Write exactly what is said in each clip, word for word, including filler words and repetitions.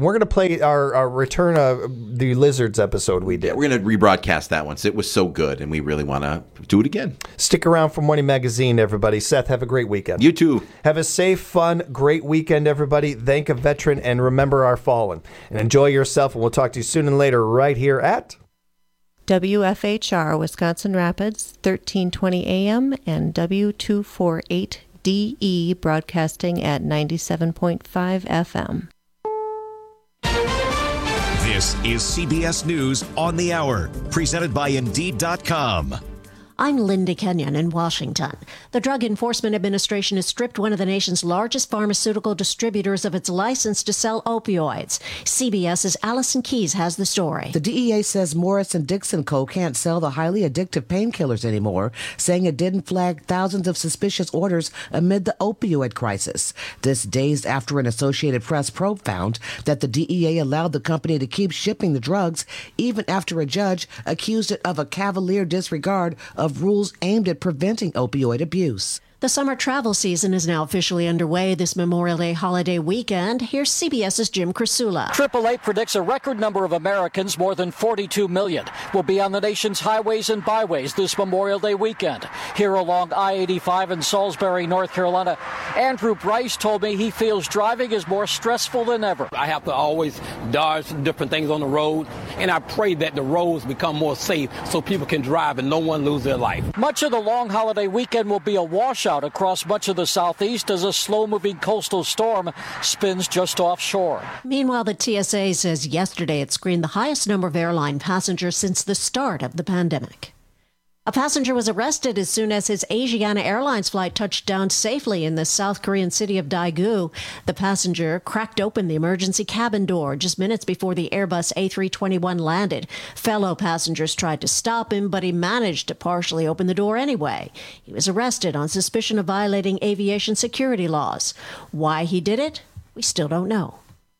and we're going to play our, our return of the Lizards episode we did. Yeah, we're going to rebroadcast that one. It was so good, and we really want to do it again. Stick around for Morning Magazine, everybody. Seth, have a great weekend. You too. Have a safe, fun, great weekend, everybody. Thank a veteran and remember our fallen. And enjoy yourself, and we'll talk to you soon and later right here at W F H R, Wisconsin Rapids, thirteen twenty A M and W two forty-eight D E, broadcasting at ninety-seven point five F M. This is C B S News on the Hour, presented by Indeed dot com. I'm Linda Kenyon in Washington. The Drug Enforcement Administration has stripped one of the nation's largest pharmaceutical distributors of its license to sell opioids. CBS's Allison Keyes has the story. The D E A says Morris and Dixon Co. can't sell the highly addictive painkillers anymore, saying it didn't flag thousands of suspicious orders amid the opioid crisis. This days after an Associated Press probe found that the D E A allowed the company to keep shipping the drugs even after a judge accused it of a cavalier disregard of rules aimed at preventing opioid abuse. The summer travel season is now officially underway this Memorial Day holiday weekend. Here's CBS's Jim Krasula. triple A predicts a record number of Americans, more than forty-two million, will be on the nation's highways and byways this Memorial Day weekend. Here along I eighty-five in Salisbury, North Carolina, Andrew Bryce told me he feels driving is more stressful than ever. I have to always dodge different things on the road, and I pray that the roads become more safe so people can drive and no one lose their life. Much of the long holiday weekend will be a washout across much of the southeast as a slow-moving coastal storm spins just offshore. Meanwhile, the T S A says yesterday it screened the highest number of airline passengers since the start of the pandemic. A passenger was arrested as soon as his Asiana Airlines flight touched down safely in the South Korean city of Daegu. The passenger cracked open the emergency cabin door just minutes before the Airbus A three twenty-one landed. Fellow passengers tried to stop him, but he managed to partially open the door anyway. He was arrested on suspicion of violating aviation security laws. Why he did it, we still don't know.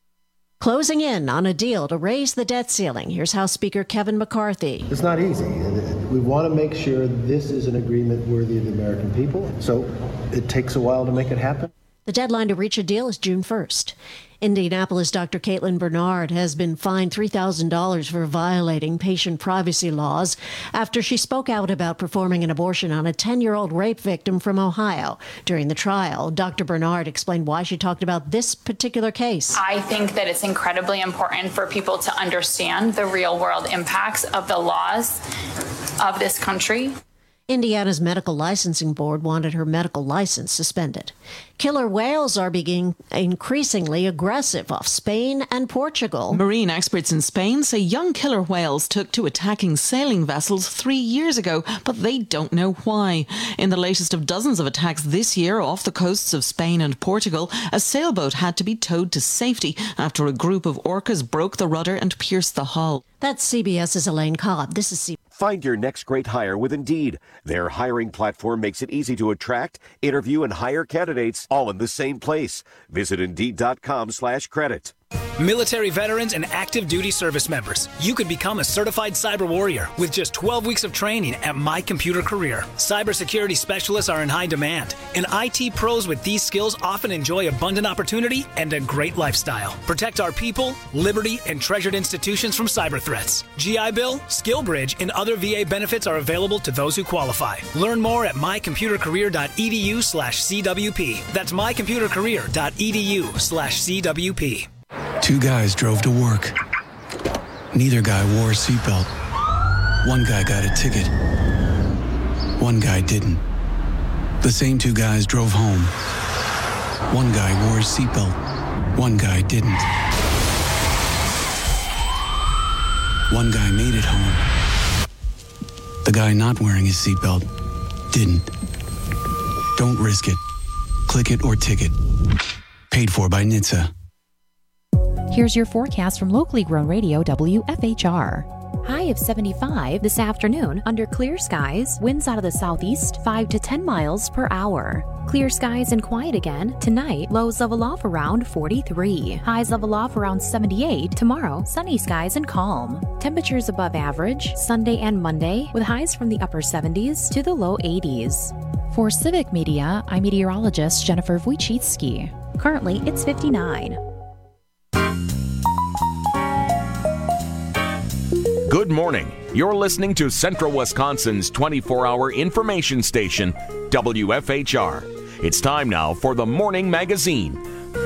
Closing in on a deal to raise the debt ceiling. Here's House Speaker Kevin McCarthy. It's not easy. We want to make sure this is an agreement worthy of the American people, so it takes a while to make it happen. The deadline to reach a deal is June first. Indianapolis Doctor Caitlin Bernard has been fined three thousand dollars for violating patient privacy laws after she spoke out about performing an abortion on a ten-year-old rape victim from Ohio. During the trial, Doctor Bernard explained why she talked about this particular case. I think that it's incredibly important for people to understand the real-world impacts of the laws of this country. Indiana's medical licensing board wanted her medical license suspended. Killer whales are being increasingly aggressive off Spain and Portugal. Marine experts in Spain say young killer whales took to attacking sailing vessels three years ago, but they don't know why. In the latest of dozens of attacks this year off the coasts of Spain and Portugal, a sailboat had to be towed to safety after a group of orcas broke the rudder and pierced the hull. That's CBS's Elaine Cobb. This is C B S. Find your next great hire with Indeed. Their hiring platform makes it easy to attract, interview, and hire candidates all in the same place. Visit Indeed.com slash credit. Military veterans and active duty service members, you could become a certified cyber warrior with just twelve weeks of training at My Computer Career. Cybersecurity specialists are in high demand, and I T pros with these skills often enjoy abundant opportunity and a great lifestyle. Protect our people, liberty, and treasured institutions from cyber threats. G I Bill, SkillBridge, and other V A benefits are available to those who qualify. Learn more at mycomputercareer.edu slash CWP. That's mycomputercareer.edu slash CWP. Two guys drove to work. Neither guy wore a seatbelt. One guy got a ticket. One guy didn't. The same two guys drove home. One guy wore his seatbelt. One guy didn't. One guy made it home. The guy not wearing his seatbelt didn't. Don't risk it. Click it or ticket. Paid for by N H T S A. Here's your forecast from locally grown radio W F H R. High of seventy-five this afternoon under clear skies, winds out of the southeast five to ten miles per hour. Clear skies and quiet again tonight, lows level off around forty-three. Highs level off around seventy-eight. Tomorrow, sunny skies and calm. Temperatures above average Sunday and Monday with highs from the upper seventies to the low eighties. For Civic Media, I'm meteorologist Jennifer Wojcicki. Currently, it's fifty-nine. Good morning. You're listening to Central Wisconsin's twenty-four hour information station, W F H R. It's time now for the Morning Magazine.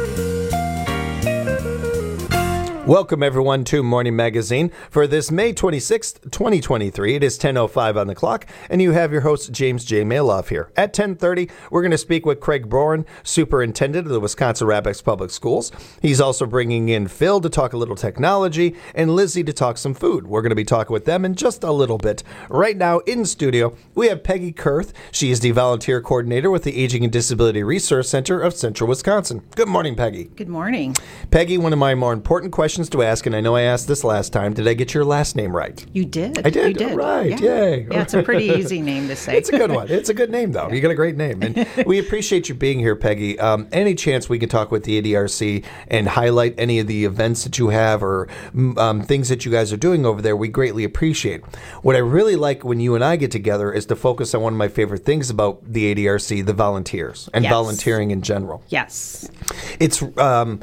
Welcome, everyone, to Morning Magazine for this May twenty-sixth, twenty twenty-three. It is ten oh five on the clock, and you have your host, James J. Maloff, here. At ten thirty, we're going to speak with Craig Boren, Superintendent of the Wisconsin Rapids Public Schools. He's also bringing in Phil to talk a little technology and Lizzie to talk some food. We're going to be talking with them in just a little bit. Right now, in studio, we have Peggy Kurth. She is the Volunteer Coordinator with the Aging and Disability Resource Center of Central Wisconsin. Good morning, Peggy. Good morning. Peggy, one of my more important questions to ask, and I know I asked this last time. Did I get your last name right? You did. I did. You did. All right. Yeah. Yay. Yeah, it's a pretty easy name to say. It's a good one. It's a good name, though. You got a great name. And we appreciate you being here, Peggy. Um, any chance we can talk with the A D R C and highlight any of the events that you have or um, things that you guys are doing over there, we greatly appreciate. What I really like when you and I get together is to focus on one of my favorite things about the A D R C, the volunteers and Yes. volunteering in general. Yes. It's... Um,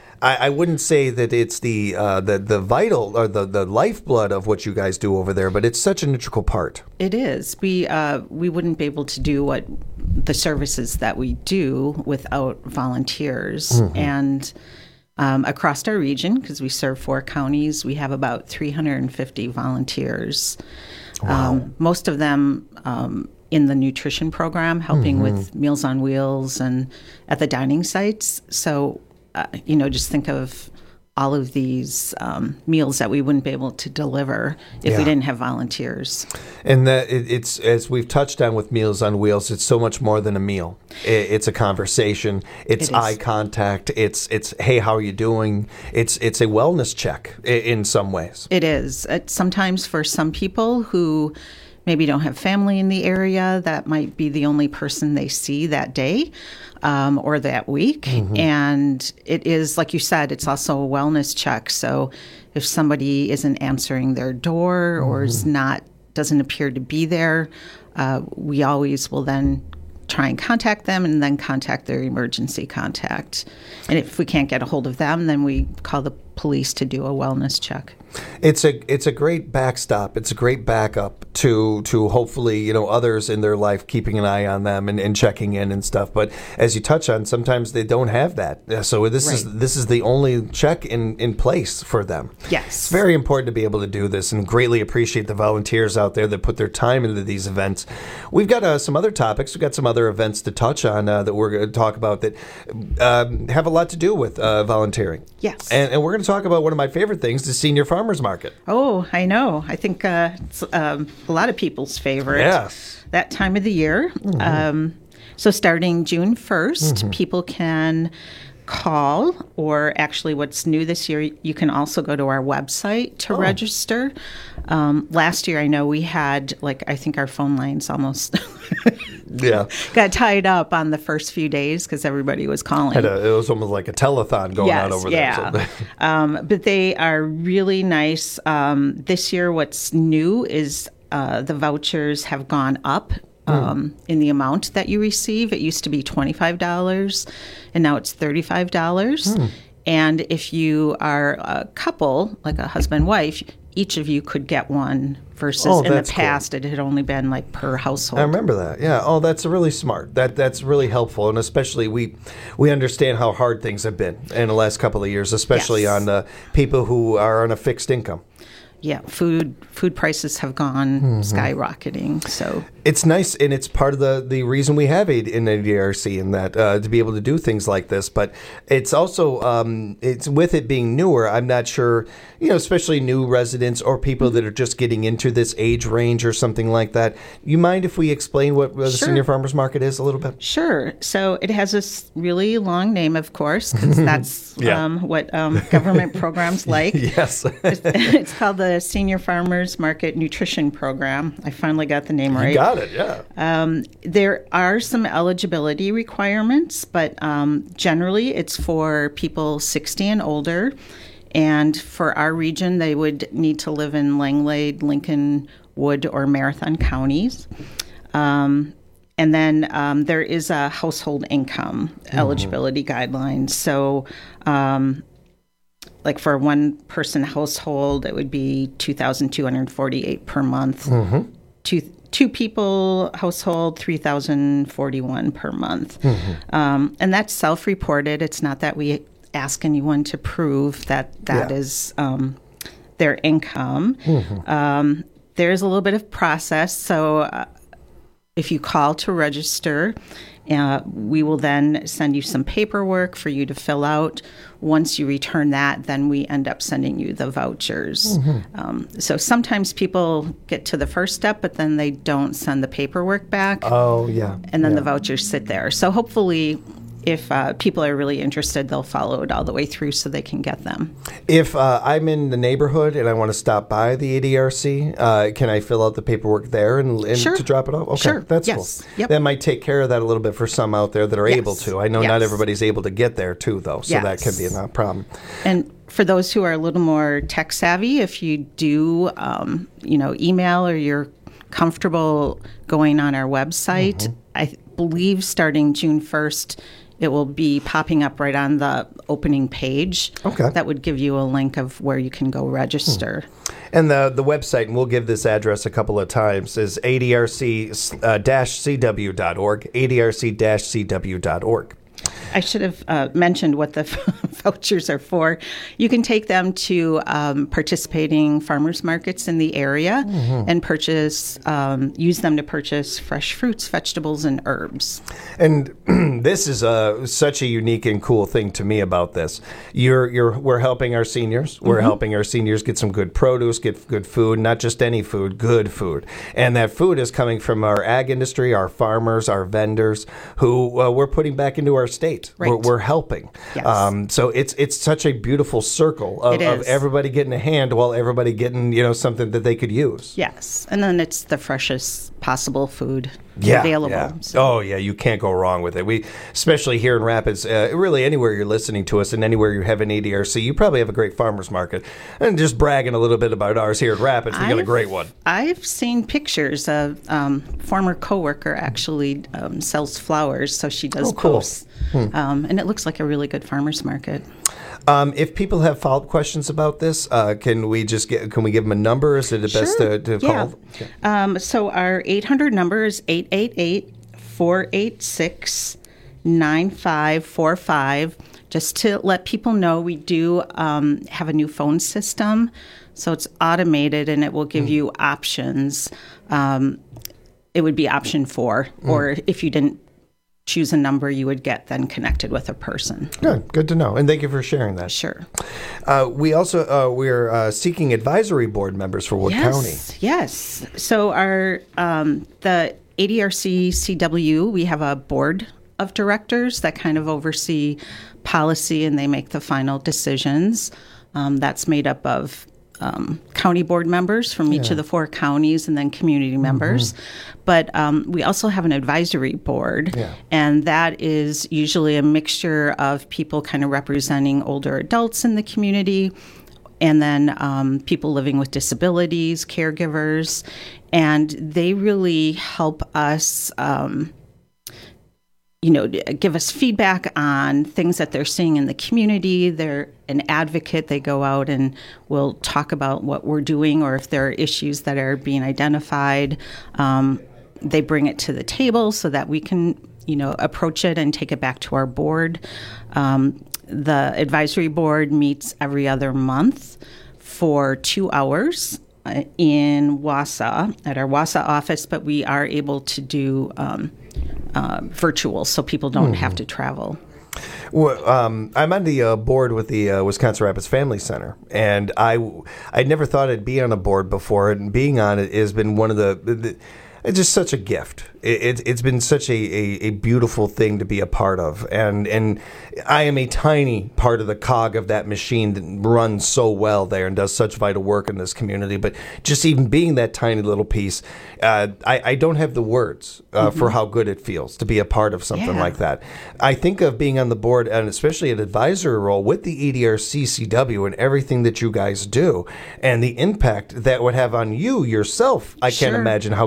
I wouldn't say that it's the uh, the the vital or the, the lifeblood of what you guys do over there, but it's such an integral part. It is. We uh, we wouldn't be able to do what the services that we do without volunteers. Mm-hmm. And um, across our region, because we serve four counties, we have about three hundred fifty volunteers. Wow. Um, most of them um, in the nutrition program, helping Mhm. with Meals on Wheels and at the dining sites. So Uh, you know, just think of all of these um, meals that we wouldn't be able to deliver if Yeah. we didn't have volunteers. And that it, it's as we've touched on with Meals on Wheels, it's so much more than a meal. It, it's a conversation. It's It is. eye contact. It's it's hey, how are you doing? It's it's a wellness check in, in some ways. It is. It, sometimes for some people who maybe don't have family in the area, that might be the only person they see that day um, or that week. Mhm. And it is, like you said, it's also a wellness check. So if somebody isn't answering their door or is not, doesn't appear to be there, uh, we always will then try and contact them and then contact their emergency contact. And if we can't get a hold of them, then we call the police to do a wellness check. It's a it's a great backstop. It's a great backup to to hopefully, you know, others in their life keeping an eye on them and, and checking in and stuff. But as you touch on, sometimes they don't have that. So this is Right. this is the only check in, in place for them. Yes. It's very important to be able to do this, and greatly appreciate the volunteers out there that put their time into these events. We've got uh, some other topics. We've got some other events to touch on uh, that we're going to talk about that um, have a lot to do with uh, volunteering. Yes. And, and we're going to talk about one of my favorite things, the Senior Farmers Market. Oh, I know. I think uh, it's um, a lot of people's favorite. Yes. That time of the year. Mhm. Um, so starting June first, Mhm. people can call, or actually what's new this year, you can also go to our website to Oh. register. Um, last year, I know we had, like, I think our phone lines almost Yeah. got tied up on the first few days because everybody was calling. Had a, it was almost like a telethon going yes, on over yeah. there. So. um, but they are really nice. Um, this year, what's new is uh, the vouchers have gone up um, in the amount that you receive. It used to be twenty-five dollars, and now it's thirty-five dollars. Hmm. And if you are a couple, like a husband-wife, each of you could get one versus Oh, in the that's cool. past it had only been like per household. I remember that. Yeah. Oh, that's really smart. That that's really helpful, and especially we we understand how hard things have been in the last couple of years, especially Yes. on uh, people who are on a fixed income. Yeah, food food prices have gone Mhm. skyrocketing. So It's nice, and it's part of the, the reason we have a- an A D R C in that uh, to be able to do things like this. But it's also um, it's with it being newer. I'm not sure, you know, especially new residents or people that are just getting into this age range or something like that. You mind if we explain what uh, the Sure. Senior Farmers Market is a little bit? Sure. So it has this really long name, of course, because that's Yeah. um, what um, government programs like. Yes. it's, it's called the Senior Farmers Market Nutrition Program. I finally got the name right. You got it, yeah. Um, there are some eligibility requirements, but um, generally it's for people sixty and older. And for our region, they would need to live in Langlade, Lincoln, Wood, or Marathon counties. Um, and then um, there is a household income eligibility guideline. So um, like for a one-person household, it would be two thousand two hundred forty-eight per month. Mm-hmm. Two two people household, three thousand forty-one per month. Mm-hmm. Um, and that's self-reported. It's not that we ask anyone to prove that that Yeah. is um, their income. Mm-hmm. Um, there's a little bit of process. So uh, if you call to register, uh, we will then send you some paperwork for you to fill out. Once you return that, then we end up sending you the vouchers. Mm-hmm. Um, so sometimes people get to the first step, but then they don't send the paperwork back. Oh, yeah. And then yeah. the vouchers sit there. So hopefully, if uh, people are really interested, they'll follow it all the way through so they can get them. If uh, I'm in the neighborhood and I want to stop by the A D R C, uh, can I fill out the paperwork there and, and Sure. to drop it off? Okay, Sure. that's Yes. cool. Yep. That might take care of that a little bit for some out there that are Yes. able to. I know not Yes. everybody's able to get there too, though, so that can be Yes. a problem. And for those who are a little more tech savvy, if you do, um, you know, email or you're comfortable going on our website, Mm-hmm. I believe starting June first, it will be popping up right on the opening page. Okay. That would give you a link of where you can go register. And the the website, and we'll give this address a couple of times, is A D R C C W dot org, A D R C C W dot org. I should have uh, mentioned what the vouchers are for. You can take them to um, participating farmers markets in the area Mhm. and purchase, um, use them to purchase fresh fruits, vegetables, and herbs. And this is a, such a unique and cool thing to me about this. You're, you're, we're helping our seniors. We're Mhm. helping our seniors get some good produce, get good food, not just any food, good food. And that food is coming from our ag industry, our farmers, our vendors, who uh, we're putting back into our state. Right. We're, we're helping. Yes. Um, so it's it's such a beautiful circle of, It of is. everybody getting a hand while everybody getting, you know, something that they could use. Yes. And then it's the freshest possible food Yeah, available. yeah. Oh, yeah, you can't go wrong with it. We, especially here in Rapids, uh, really anywhere you're listening to us and anywhere you have an A D R C, you probably have a great farmer's market. And just bragging a little bit about ours here at Rapids, we got a I've- great one. I've seen pictures of um, former coworker actually um, sells flowers, so she does Oh, cool. posts. Hmm. Um, and it looks like a really good farmer's market. Um, if people have follow-up questions about this, uh, can we just get, can we give them a number? Is it the best Sure. to, to Yeah. call? Okay. Um, so our eight hundred number is eight eight eight, four eight six, nine five four five. Just to let people know, we do um, have a new phone system. So it's automated and it will give Mm. you options. Um, it would be option four, Mm. or if you didn't choose a number, you would get then connected with a person. Good, good to know, and thank you for sharing that. Sure. Uh, we also uh, we're uh, seeking advisory board members for Wood yes, County. Yes. So our um, the A D R C C W, we have a board of directors that kind of oversee policy and they make the final decisions. Um, that's made up of um, county board members from each Yeah. of the four counties and then community members. But um, we also have an advisory board, Yeah. and that is usually a mixture of people kind of representing older adults in the community, and then um, people living with disabilities, caregivers, and they really help us, um, you know, give us feedback on things that they're seeing in the community. They're an advocate. They go out and will talk about what we're doing, or if there are issues that are being identified, um, they bring it to the table so that we can, you know, approach it and take it back to our board. Um, the advisory board meets every other month for two hours uh, in Wausau, at our Wausau office, but we are able to do um, uh, virtual, so people don't Mhm. have to travel. Well, um, I'm on the uh, board with the uh, Wisconsin Rapids Family Center, and I I never thought I'd be on a board before, and being on it has been one of the, the it's just such a gift. It, it, it's been such a, a, a beautiful thing to be a part of, and and I am a tiny part of the cog of that machine that runs so well there and does such vital work in this community. But just even being that tiny little piece, uh, I, I don't have the words uh, Mhm. for how good it feels to be a part of something Yeah. like that. I think of being on the board, and especially an advisory role with the A D R C C W and everything that you guys do, and the impact that would have on you yourself. I can't Sure. imagine how good that would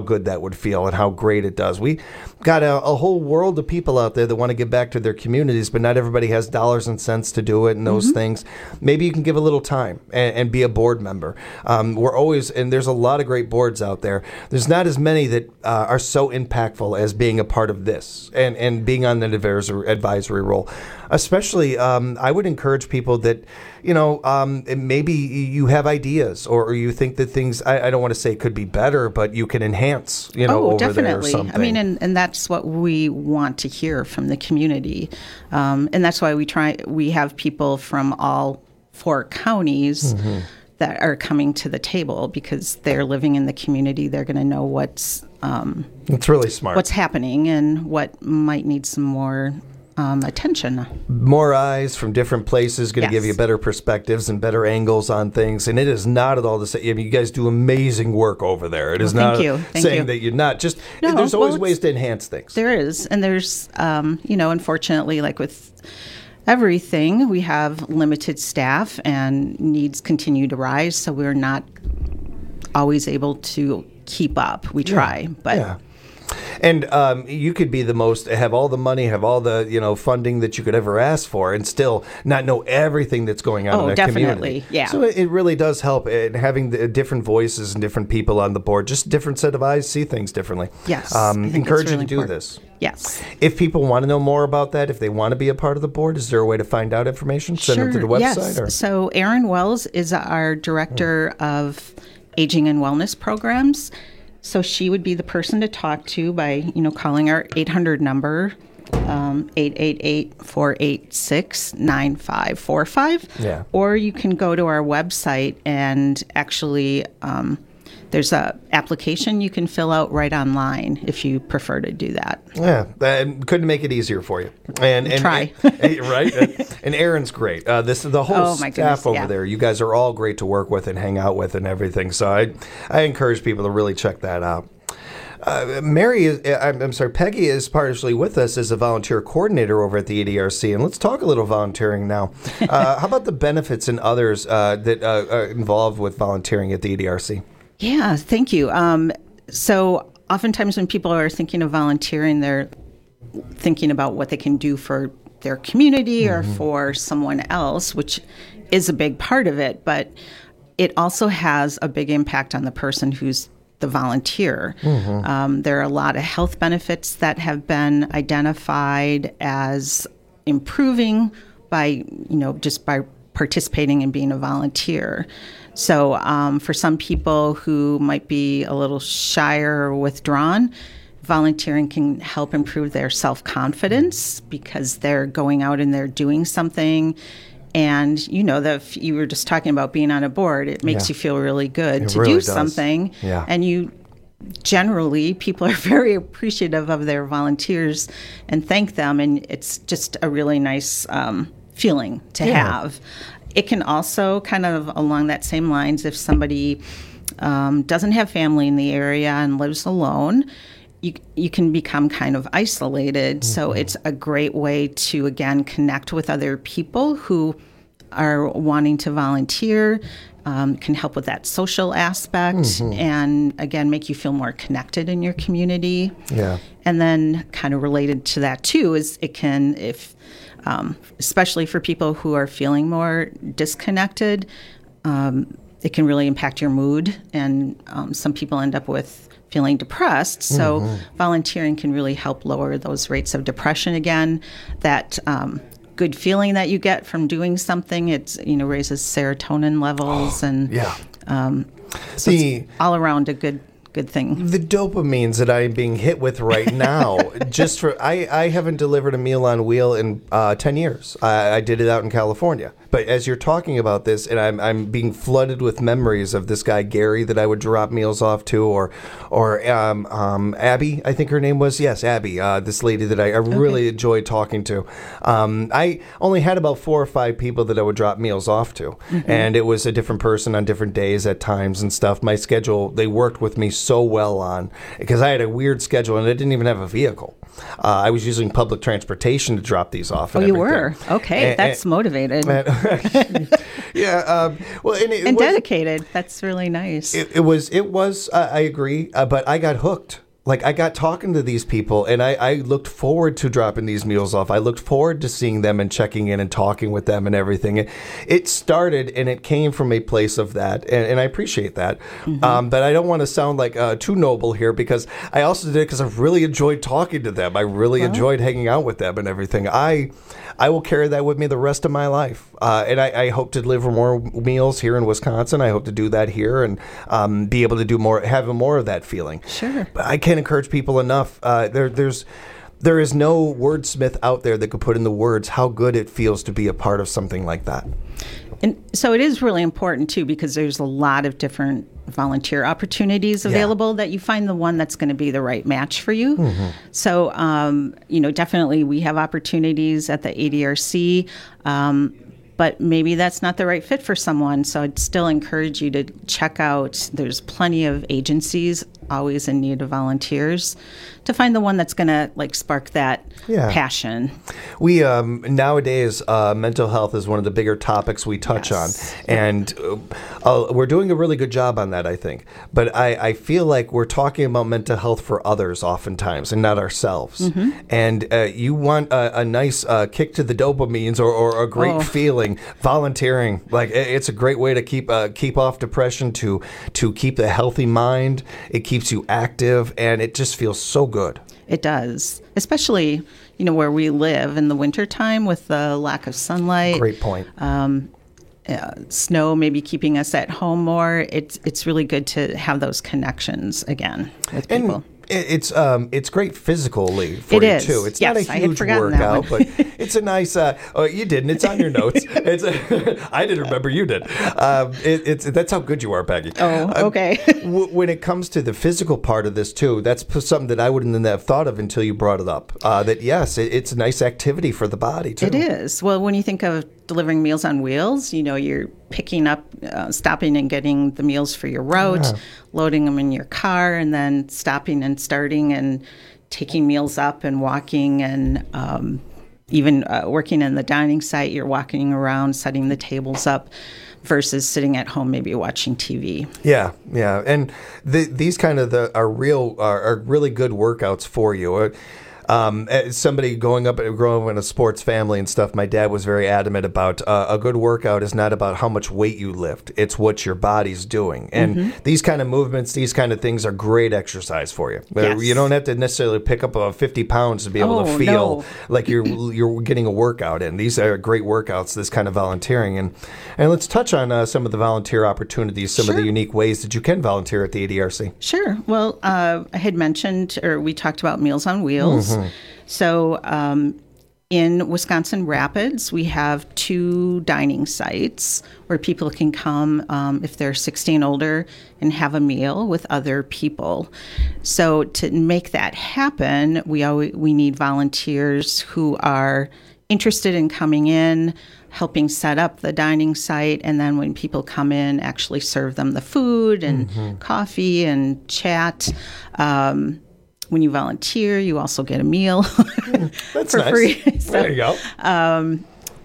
would feel and how great it does. We got a, a whole world of people out there that want to give back to their communities, but not everybody has dollars and cents to do it and those mm-hmm. things. Maybe you can give a little time and, and be a board member. Um, we're always, and there's a lot of great boards out there. There's not as many that uh, are so impactful as being a part of this and, and being on the advisory, advisory role. Especially, um, I would encourage people that, you know, um, maybe you have ideas or, or you think that things, I, I don't want to say could be better, but you can enhance, you know, oh, over definitely. there or something. I mean, and, and that's what we want to hear from the community. Um, and that's why we try, we have people from all four counties mm-hmm. that are coming to the table because they're living in the community. They're going to know what's, um, it's really smart. What's happening and what might need some more Um, attention. More eyes from different places going to yes. give you better perspectives and better angles on things. And it is not at all the same. I mean, you guys do amazing work over there. It is well, not you. saying you. that you're not. Just no, there's always well, ways to enhance things. There is. And there's, um, you know, unfortunately, like with everything, we have limited staff and needs continue to rise. So we're not always able to keep up. We try, yeah. but... Yeah. And um, you could be the most, have all the money, have all the, you know, funding that you could ever ask for and still not know everything that's going on oh, in a definitely. community. Yeah. So it, it really does help. And having the different voices and different people on the board, just different set of eyes, see things differently. Yes. Um, encourage really you to do important. this. Yes. If people want to know more about that, if they want to be a part of the board, is there a way to find out information? Send sure. them to the website? Yes. Or? So Erin Wells is our director hmm. of aging and wellness programs. So she would be the person to talk to by, you know, calling our eight hundred number, um, eight eight eight, four eight six, nine five four five. Yeah. Or you can go to our website and actually um, there's a application you can fill out right online if you prefer to do that. Yeah, and couldn't make it easier for you. And, and try and, right. And, and Erin's great. Uh, this is the whole oh, my staff goodness, over yeah. there. You guys are all great to work with and hang out with and everything. So I, I encourage people to really check that out. Uh, Mary, is, I'm, I'm sorry, Peggy is partially with us as a volunteer coordinator over at the A D R C, and let's talk a little volunteering now. Uh, how about the benefits and others uh, that uh, are involved with volunteering at the A D R C? Yeah, thank you. Um, so oftentimes when people are thinking of volunteering, they're thinking about what they can do for their community mm-hmm. or for someone else, which is a big part of it, but it also has a big impact on the person who's the volunteer. Mm-hmm. Um, there are a lot of health benefits that have been identified as improving by, you know, just by participating and being a volunteer. So um, for some people who might be a little shy or withdrawn, volunteering can help improve their self-confidence because they're going out and they're doing something. And, you know, that you were just talking about being on a board, it makes yeah. you feel really good it to really do does. something. Yeah. And you generally, people are very appreciative of their volunteers and thank them. And it's just a really nice um, feeling to yeah. have. It can also kind of along that same lines, if somebody um, doesn't have family in the area and lives alone, you you can become kind of isolated. Mm-hmm. So it's a great way to, again, connect with other people who are wanting to volunteer, um, can help with that social aspect, mm-hmm. and, again, make you feel more connected in your community. Yeah. And then kind of related to that, too, is it can, if Um, especially for people who are feeling more disconnected, um, it can really impact your mood. And um, some people end up with feeling depressed. So mm-hmm. volunteering can really help lower those rates of depression again. That um, good feeling that you get from doing something, it's, you know, raises serotonin levels. Oh, and yeah. Um, so the, it's all around a good good thing. The dopamines that I'm being hit with right now, just for, I, I haven't delivered a Meal on Wheel in uh, ten years. I, I did it out in California. But as you're talking about this, and I'm I'm being flooded with memories of this guy, Gary, that I would drop meals off to, or or um, um, Abby, I think her name was. Yes, Abby, uh, this lady that I, I really okay. enjoyed talking to. Um, I only had about four or five people that I would drop meals off to. Mm-hmm. And it was a different person on different days at times and stuff. My schedule, they worked with me so well on, because I had a weird schedule and I didn't even have a vehicle. Uh, I was using public transportation to drop these off. Oh, and you everything. were? Okay, and, that's and, motivated. And, yeah, um, well, and, it and was, dedicated. That's really nice. It, it was. It was. Uh, I agree, uh, but I got hooked. Like, I got talking to these people, and I, I looked forward to dropping these meals off. I looked forward to seeing them and checking in and talking with them and everything. It, it started, and it came from a place of that, and, and I appreciate that. Mm-hmm. Um, but I don't want to sound like uh, too noble here, because I also did it because I really enjoyed talking to them. I really well. enjoyed hanging out with them and everything. I I will carry that with me the rest of my life, uh, and I, I hope to deliver more meals here in Wisconsin. I hope to do that here and um, be able to do more, have more of that feeling. Sure. But I can't encourage people enough. Uh, there, there's, there is no wordsmith out there that could put in the words how good it feels to be a part of something like that. And so it is really important, too, because there's a lot of different volunteer opportunities available yeah. that you find the one that's going to be the right match for you. Mm-hmm. So, um, you know, definitely we have opportunities at the A D R C, um, but maybe that's not the right fit for someone. So I'd still encourage you to check out. There's plenty of agencies always in need of volunteers to find the one that's going to like spark that yeah. passion. We um, nowadays uh, mental health is one of the bigger topics we touch yes. on, and uh, we're doing a really good job on that, I think. But I, I feel like we're talking about mental health for others oftentimes and not ourselves. Mm-hmm. And uh, you want a, a nice uh, kick to the dopamines or, or a great oh. feeling. Volunteering, like it's a great way to keep uh, keep off depression, to to keep a healthy mind. It keeps you active, and it just feels so good. It does, especially, you know, where we live in the wintertime with the lack of sunlight. Great point. Um, uh, snow maybe keeping us at home more. It's it's really good to have those connections again with and people. It's um it's great physically for it you is. too. It's yes, not a I huge had workout, but it's a nice. Uh, oh, you didn't. It's on your notes. It's. A, I didn't remember you did. Um, it, it's that's how good you are, Peggy. Oh, okay. Um, w- when it comes to the physical part of this too, that's something that I wouldn't have thought of until you brought it up. Uh, that yes, it, it's a nice activity for the body too. It is. Well, when you think of delivering Meals on Wheels, you know, you're picking up, uh, stopping and getting the meals for your route, yeah. loading them in your car, and then stopping and starting and taking meals up and walking and um, even uh, working in the dining site. You're walking around, setting the tables up versus sitting at home, maybe watching T V. Yeah, yeah. And the, these kind of the are real, are, are really good workouts for you. Um, as somebody going up and growing up in a sports family and stuff, my dad was very adamant about uh, a good workout is not about how much weight you lift. It's what your body's doing. And mm-hmm. these kind of movements, these kind of things are great exercise for you. Yes. You don't have to necessarily pick up uh, fifty pounds to be able oh, to feel no. like you're you're getting a workout in. These are great workouts, this kind of volunteering. And and let's touch on uh, some of the volunteer opportunities, some sure. of the unique ways that you can volunteer at the A D R C. Sure. Well, uh, I had mentioned, or we talked about Meals on Wheels. Mm-hmm. So um, in Wisconsin Rapids, we have two dining sites where people can come um, if they're sixteen older and have a meal with other people. So to make that happen, we always, we need volunteers who are interested in coming in, helping set up the dining site, and then when people come in, actually serve them the food and mm-hmm. coffee and chat. Um, When you volunteer, you also get a meal That's for nice. free. So, there you go. Um,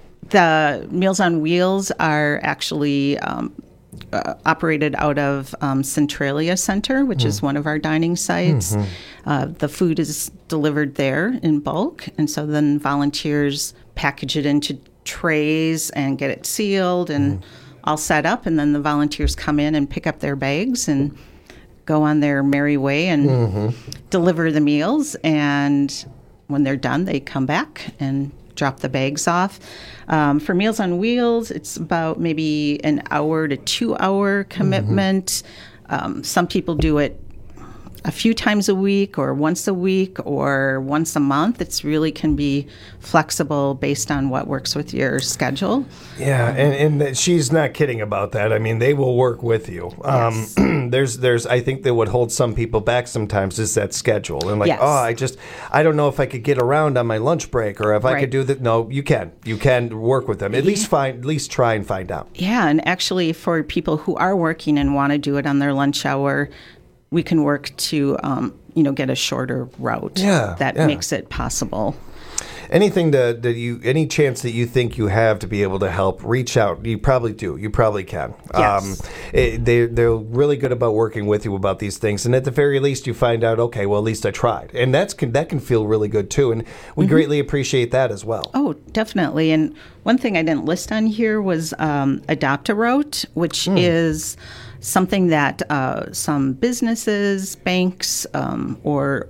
the Meals on Wheels are actually um, uh, operated out of um, Centralia Center, which mm. is one of our dining sites. Mm-hmm. Uh, the food is delivered there in bulk, and so then volunteers package it into trays and get it sealed and mm. all set up, and then the volunteers come in and pick up their bags and go on their merry way and mm-hmm. deliver the meals. And when they're done, they come back and drop the bags off. Um, for Meals on Wheels, it's about maybe an hour to two hour commitment. Mm-hmm. Um, some people do it a few times a week or once a week or once a month. It's really can be flexible based on what works with your schedule. Yeah, um, and, and she's not kidding about that. I mean, they will work with you. Yes. Um, there's, there's, I think that what holds some people back sometimes is that schedule. And like, yes. oh, I just, I don't know if I could get around on my lunch break or if I right. could do that. No, you can. You can work with them. At least find, at least try and find out. Yeah, and actually for people who are working and want to do it on their lunch hour, we can work to, um, you know, get a shorter route yeah, that yeah. makes it possible. anything that, that you, any chance that you think you have to be able to help, reach out. You probably do. You probably can. Yes. Um, it, they, they're really good about working with you about these things. And at the very least, you find out, okay, well, at least I tried. And that's can, that can feel really good, too. And we mm-hmm. greatly appreciate that as well. Oh, definitely. And one thing I didn't list on here was um, Adopt-A-Route, which mm. is something that uh, some businesses, banks, um, or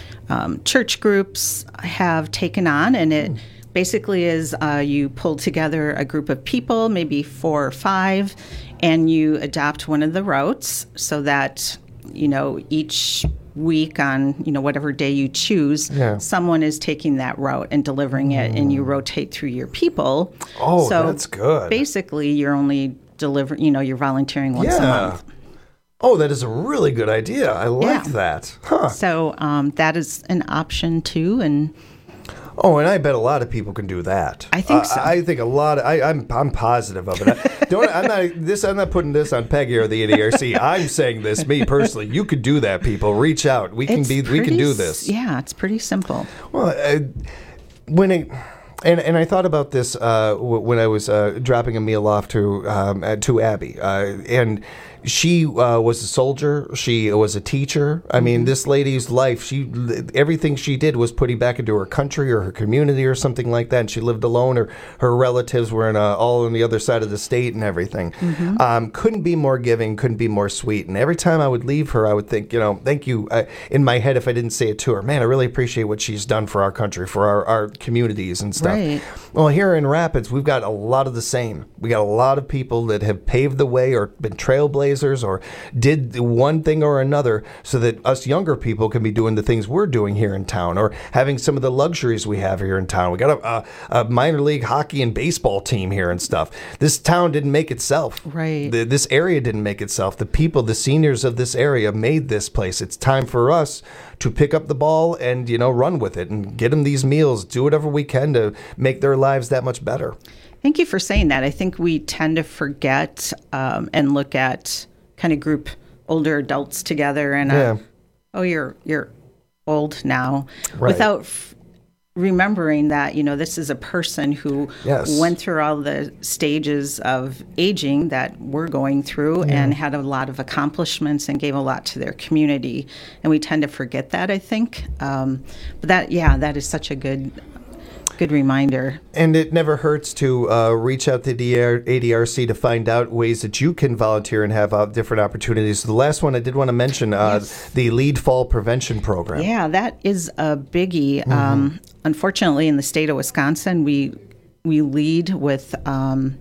um, church groups have taken on. And it mm. basically is uh, you pull together a group of people, maybe four or five, and you adopt one of the routes so that, you know, each week on, you know, whatever day you choose, yeah. someone is taking that route and delivering it, mm. and you rotate through your people. Oh, so that's good. Basically, you're only delivering, you know, you're volunteering once yeah. a month. Oh, that is a really good idea. I like yeah. that. Huh. So um, that is an option too, and oh, and I bet a lot of people can do that. I think so. Uh, I think a lot. Of, I, I'm I'm positive of it. I, don't I'm not this. I'm not putting this on Peggy or the A D R C. I'm saying this, me personally. You could do that, people. Reach out. We can it's be. Pretty, we can do this. Yeah, it's pretty simple. Well, uh, when it. And and I thought about this uh, w- when I was uh, dropping a meal off to um, uh, to Abby, uh, and she uh, was a soldier. She was a teacher. I mean, this lady's life, she everything she did was putting back into her country or her community or something like that. And she lived alone. Her her relatives were in a, all on the other side of the state and everything. Mm-hmm. Um, couldn't be more giving. Couldn't be more sweet. And every time I would leave her, I would think, you know, thank you. Uh, in my head, if I didn't say it to her, man, I really appreciate what she's done for our country, for our, our communities and stuff. Right. Well, here in Rapids, we've got a lot of the same. We got a lot of people that have paved the way or been trailblazers or did one thing or another so that us younger people can be doing the things we're doing here in town or having some of the luxuries we have here in town. We got a, a, a minor league hockey and baseball team here and stuff. This town didn't make itself. Right. The, this area didn't make itself. The people, the seniors of this area made this place. It's time for us to pick up the ball and, you know, run with it and get them these meals, do whatever we can to make their lives that much better. Thank you for saying that. I think we tend to forget um, and look at kind of group older adults together and, uh, yeah. oh, you're you're old now, right. without f- remembering that, you know, this is a person who yes. went through all the stages of aging that we're going through yeah. and had a lot of accomplishments and gave a lot to their community. And we tend to forget that, I think. Um, but that, yeah, that is such a good Good reminder. And it never hurts to uh, reach out to the A D R C to find out ways that you can volunteer and have uh, different opportunities. The last one I did want to mention, uh, yes. the Lead Fall Prevention Program. Yeah, that is a biggie. Mm-hmm. Um, unfortunately, in the state of Wisconsin, we we lead with, um,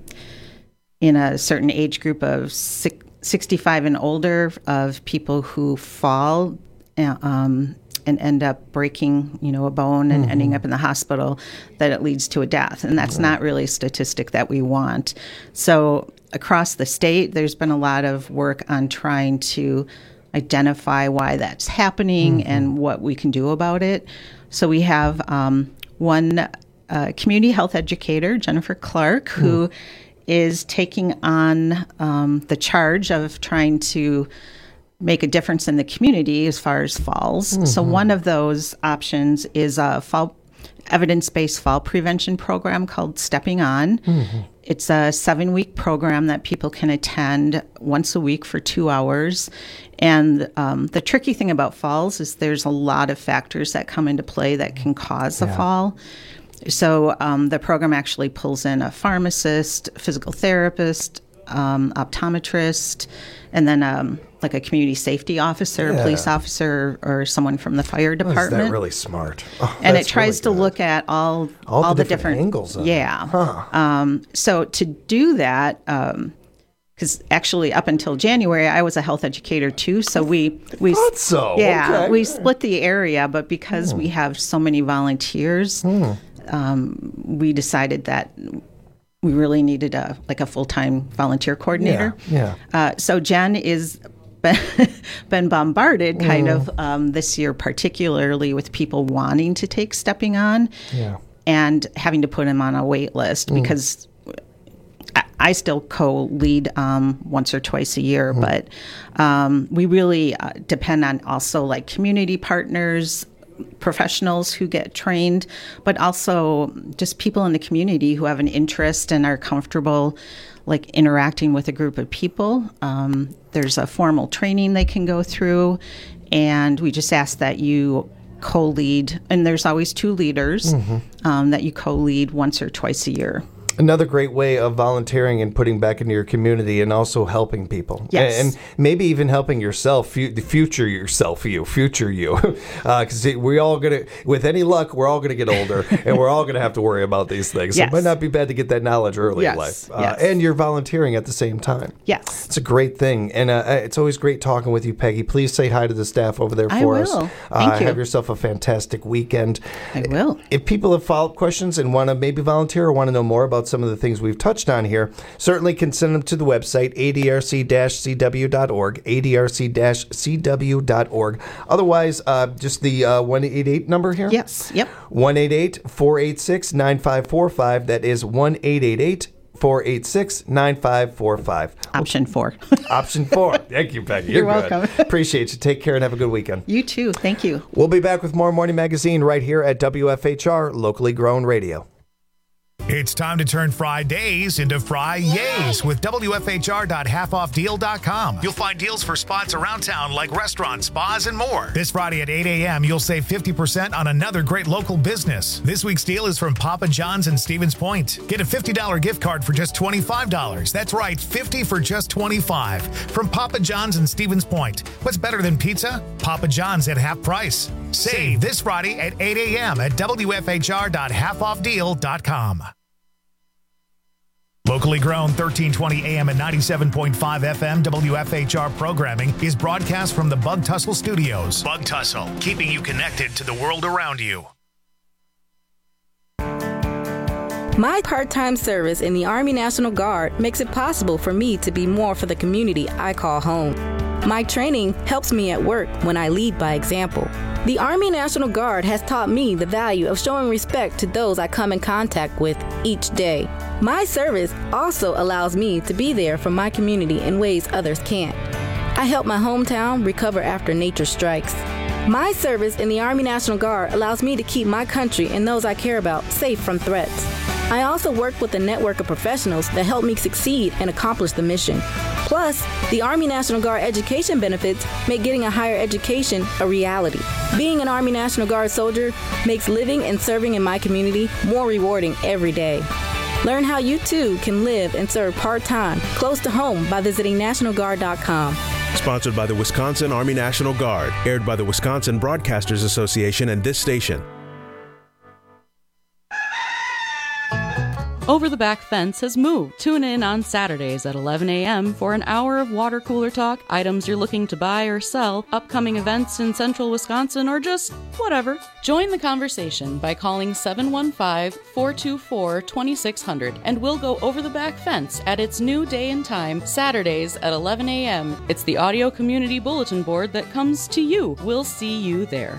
in a certain age group of six, sixty-five and older, of people who fall uh, um and end up breaking, you know, a bone and mm-hmm. ending up in the hospital, that it leads to a death. And that's right. not really a statistic that we want. So across the state, there's been a lot of work on trying to identify why that's happening mm-hmm. and what we can do about it. So we have um, one uh, community health educator, Jennifer Clark, mm. who is taking on um, the charge of trying to make a difference in the community as far as falls. Mm-hmm. So one of those options is a fall, evidence-based fall prevention program called Stepping On. Mm-hmm. It's a seven-week program that people can attend once a week for two hours. And um, the tricky thing about falls is there's a lot of factors that come into play that can cause yeah. a fall. So um, the program actually pulls in a pharmacist, physical therapist, um, optometrist, and then um, like a community safety officer, yeah. police officer, or someone from the fire department. Oh, is that really smart? Oh, and it tries really to look at all all, all the, the different, different angles of yeah. it. Huh. Um, so to do that, because um, actually up until January, I was a health educator too. So we we thought so. Yeah, okay. we split the area, but because hmm. we have so many volunteers, hmm. um, we decided that we really needed a like a full-time volunteer coordinator. Yeah. yeah. Uh, so Jen is been, been bombarded kind mm. of um, this year, particularly with people wanting to take Stepping On yeah. and having to put them on a wait list mm. because I, I still co-lead um, once or twice a year, mm. but um, we really uh, depend on also like community partners, professionals who get trained, but also just people in the community who have an interest and are comfortable like interacting with a group of people. Um, there's a formal training they can go through, and we just ask that you co-lead, and there's always two leaders, mm-hmm. um, that you co-lead once or twice a year. Another great way of volunteering and putting back into your community and also helping people. Yes. And maybe even helping yourself, fu- the future yourself, you, future you. Because uh, we all going to, with any luck, we're all going to get older and we're all going to have to worry about these things. Yes. So it might not be bad to get that knowledge early yes. in life. Uh, yes. And you're volunteering at the same time. Yes. It's a great thing. And uh, it's always great talking with you, Peggy. Please say hi to the staff over there for I will. us. Thank uh, you. Have yourself a fantastic weekend. I will. If people have follow-up questions and want to maybe volunteer or want to know more about some of the things we've touched on here, certainly can send them to the website, A D R C C W dot org, A D R C C W dot org. Otherwise, uh, just the uh, one eight eight number here? Yes, yep. one eight eight, four eight six, nine five four five. That is one eight eight eight, four eight six, nine five four five. Option four. Option four. Thank you, Peggy. You're, You're good. welcome. Appreciate you. Take care and have a good weekend. You too. Thank you. We'll be back with more Morning Magazine right here at W F H R, locally grown radio. It's time to turn Fridays into Fri-Yays with W F H R dot half off deal dot com. You'll find deals for spots around town like restaurants, spas, and more. This Friday at eight a.m., you'll save fifty percent on another great local business. This week's deal is from Papa John's in Stevens Point. Get a fifty dollars gift card for just twenty-five dollars. That's right, fifty dollars for just twenty-five dollars. From Papa John's in Stevens Point. What's better than pizza? Papa John's at half price. Save this Friday at eight a.m. at W F H R dot half off deal dot com. Locally grown thirteen twenty A M and ninety-seven point five F M W F H R programming is broadcast from the Bug Tussle Studios. Bug Tussle, keeping you connected to the world around you. My part-time service in the Army National Guard makes it possible for me to be more for the community I call home. My training helps me at work when I lead by example. The Army National Guard has taught me the value of showing respect to those I come in contact with each day. My service also allows me to be there for my community in ways others can't. I help my hometown recover after nature strikes. My service in the Army National Guard allows me to keep my country and those I care about safe from threats. I also work with a network of professionals that help me succeed and accomplish the mission. Plus, the Army National Guard education benefits make getting a higher education a reality. Being an Army National Guard soldier makes living and serving in my community more rewarding every day. Learn how you too can live and serve part-time close to home by visiting national guard dot com. Sponsored by the Wisconsin Army National Guard. Aired by the Wisconsin Broadcasters Association and this station. Over the Back Fence has moved. Tune in on Saturdays at eleven a.m. for an hour of water cooler talk, items you're looking to buy or sell, upcoming events in central Wisconsin, or just whatever. Join the conversation by calling seven one five, four two four, two six zero zero and we'll go over the back fence at its new day and time, Saturdays at eleven a.m. It's the audio community bulletin board that comes to you. We'll see you there.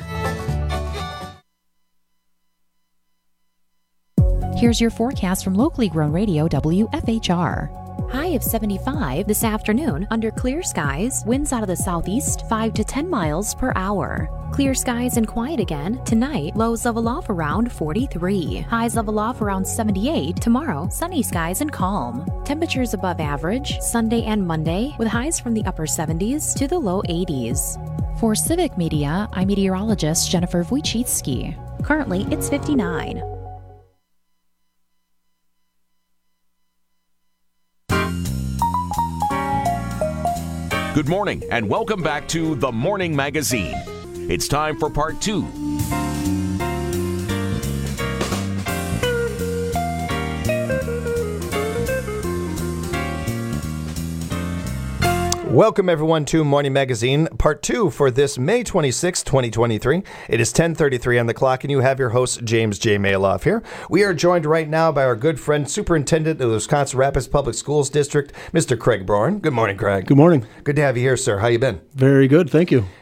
Here's your forecast from locally grown radio W F H R. High of seventy-five this afternoon under clear skies, winds out of the southeast five to ten miles per hour. Clear skies and quiet again. Tonight, lows level off around forty-three. Highs level off around seventy-eight. Tomorrow, sunny skies and calm. Temperatures above average Sunday and Monday with highs from the upper seventies to the low eighties. For Civic Media, I'm meteorologist Jennifer Wojcicki. Currently, it's fifty-nine. Good morning and welcome back to The Morning Magazine. It's time for part two. Welcome, everyone, to Morning Magazine, part two for this May twenty-sixth, twenty twenty-three. It is ten thirty-three on the clock, and you have your host, James J. Maloff here. We are joined right now by our good friend, Superintendent of the Wisconsin Rapids Public Schools District, Mister Craig Broren. Good morning, Craig. Good morning. Good to have you here, sir. How you been? Very good, thank you.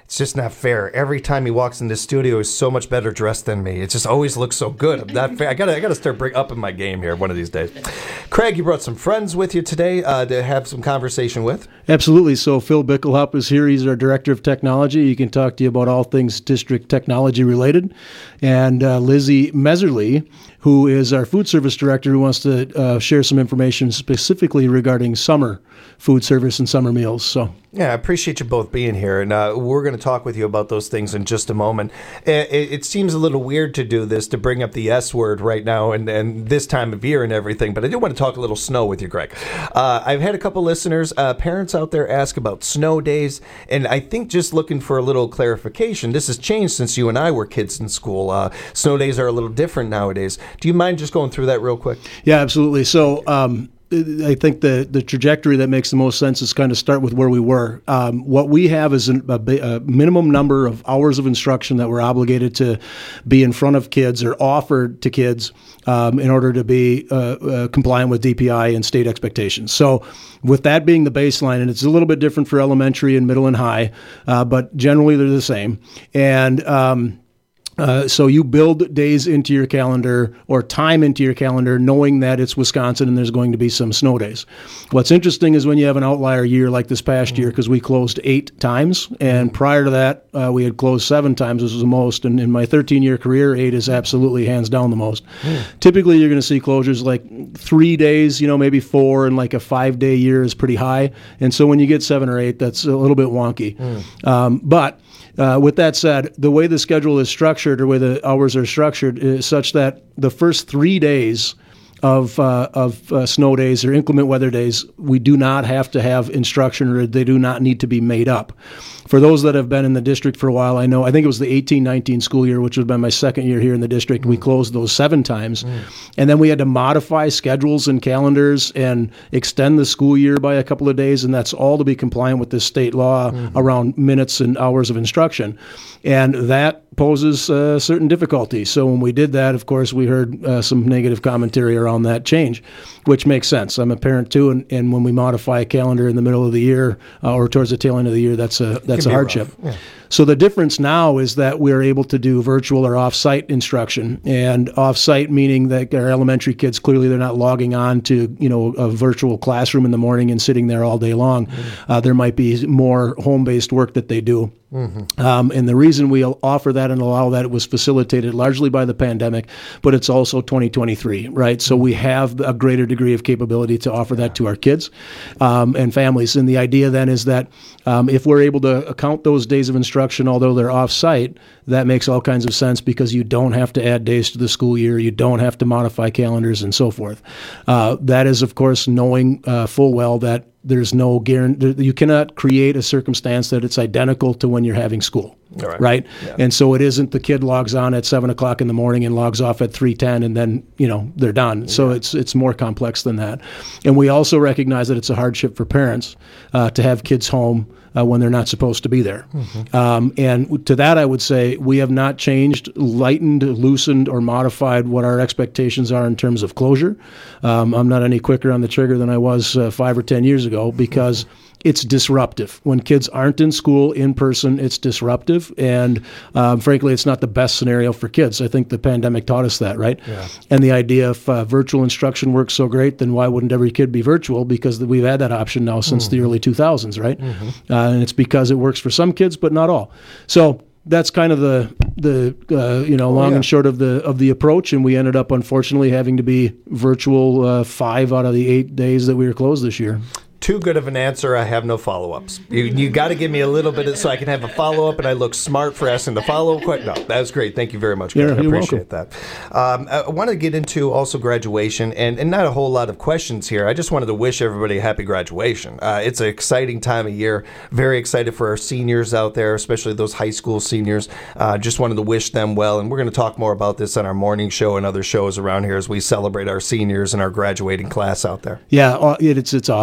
It's just not fair. Every time he walks in the studio, he's so much better dressed than me. It just always looks so good. I'm not fair. I gotta, I gotta start bring up in my game here one of these days. Craig, you brought some friends with you today uh, to have some conversation with. Absolutely. So Phil Bickelhop is here. He's our Director of Technology. He can talk to you about all things district technology related. And uh, Lizzie Meserly, who is our Food Service Director, who wants to uh, share some information specifically regarding summer food service and summer meals. So yeah, I appreciate you both being here, and uh, we're going to talk with you about those things in just a moment. It, it seems a little weird to do this, to bring up the S word right now and, and this time of year and everything, but I do want to talk a little snow with you, Greg. Uh, I've had a couple listeners, uh, parents out there ask about snow days, and I think just looking for a little clarification, this has changed since you and I were kids in school. Uh, snow days are a little different nowadays. Do you mind just going through that real quick? Yeah, absolutely. So, um, I think the, the trajectory that makes the most sense is kind of start with where we were. Um, what we have is an, a, a minimum number of hours of instruction that we're obligated to be in front of kids or offered to kids um, in order to be uh, uh, compliant with D P I and state expectations. So with that being the baseline, and it's a little bit different for elementary and middle and high, uh, but generally they're the same. And um, Uh, so you build days into your calendar or time into your calendar knowing that it's Wisconsin and there's going to be some snow days. What's interesting is when you have an outlier year like this past year, because we closed eight times, and prior to that uh, we had closed seven times. This was the most, and in my thirteen-year career, eight is absolutely hands down the most. Mm. Typically you're going to see closures like three days, you know, maybe four, and like a five-day year is pretty high. And so when you get seven or eight, that's a little bit wonky. Mm. Um, but Uh, with that said, the way the schedule is structured or the way the hours are structured is such that the first three days of uh, of uh, snow days or inclement weather days, we do not have to have instruction, or they do not need to be made up. For those that have been in the district for a while, I know, I think it was the eighteen nineteen school year, which would have been my second year here in the district. Mm. We closed those seven times. Mm. And then we had to modify schedules and calendars and extend the school year by a couple of days. And that's all to be compliant with this state law mm. around minutes and hours of instruction. And that poses uh, certain difficulty. So when we did that, of course, we heard uh, some negative commentary around that change, which makes sense. I'm a parent too, and, and when we modify a calendar in the middle of the year uh, or towards the tail end of the year, that's a that's a hardship. Yeah. So the difference now is that we're able to do virtual or off-site instruction, and off-site meaning that our elementary kids, clearly they're not logging on to, you know, a virtual classroom in the morning and sitting there all day long. Mm-hmm. Uh, there might be more home-based work that they do. Mm-hmm. Um, and the reason we offer that and allow that, it was facilitated largely by the pandemic, but it's also twenty twenty-three, right? So we have a greater degree of capability to offer that to our kids um, and families. And the idea then is that um, if we're able to account those days of instruction, although they're off-site, that makes all kinds of sense because you don't have to add days to the school year, you don't have to modify calendars and so forth. Uh, that is, of course, knowing uh, full well that there's no guarantee, you cannot create a circumstance that it's identical to when you're having school, right? right? Yeah. And so it isn't the kid logs on at seven o'clock in the morning and logs off at three ten, and then, you know, they're done. Yeah. So it's it's more complex than that. And we also recognize that it's a hardship for parents uh, to have kids home Uh, when they're not supposed to be there. Mm-hmm. Um, and to that, I would say we have not changed, lightened, loosened, or modified what our expectations are in terms of closure. Um, I'm not any quicker on the trigger than I was uh, five or ten years ago because it's disruptive. When kids aren't in school in person, it's disruptive. And um, frankly, it's not the best scenario for kids. I think the pandemic taught us that, right? Yeah. And the idea if uh, virtual instruction works so great, then why wouldn't every kid be virtual? Because we've had that option now since mm-hmm. the early two thousands, right? Mm-hmm. Uh, and it's because it works for some kids, but not all. So that's kind of the the uh, you know long oh, yeah. and short of the of the approach, and we ended up unfortunately having to be virtual uh, five out of the eight days that we were closed this year. Too good of an answer. I have no follow-ups. You, you got to give me a little bit of, so I can have a follow-up, and I look smart for asking the follow-up question. No, that was great. Thank you very much, Greg. Yeah, I appreciate welcome. that. Um, I want to get into also graduation, and, and not a whole lot of questions here. I just wanted to wish everybody a happy graduation. Uh, it's an exciting time of year. Very excited for our seniors out there, especially those high school seniors. Uh, just wanted to wish them well, and we're going to talk more about this on our morning show and other shows around here as we celebrate our seniors and our graduating class out there. Yeah, it, it's it's awesome. So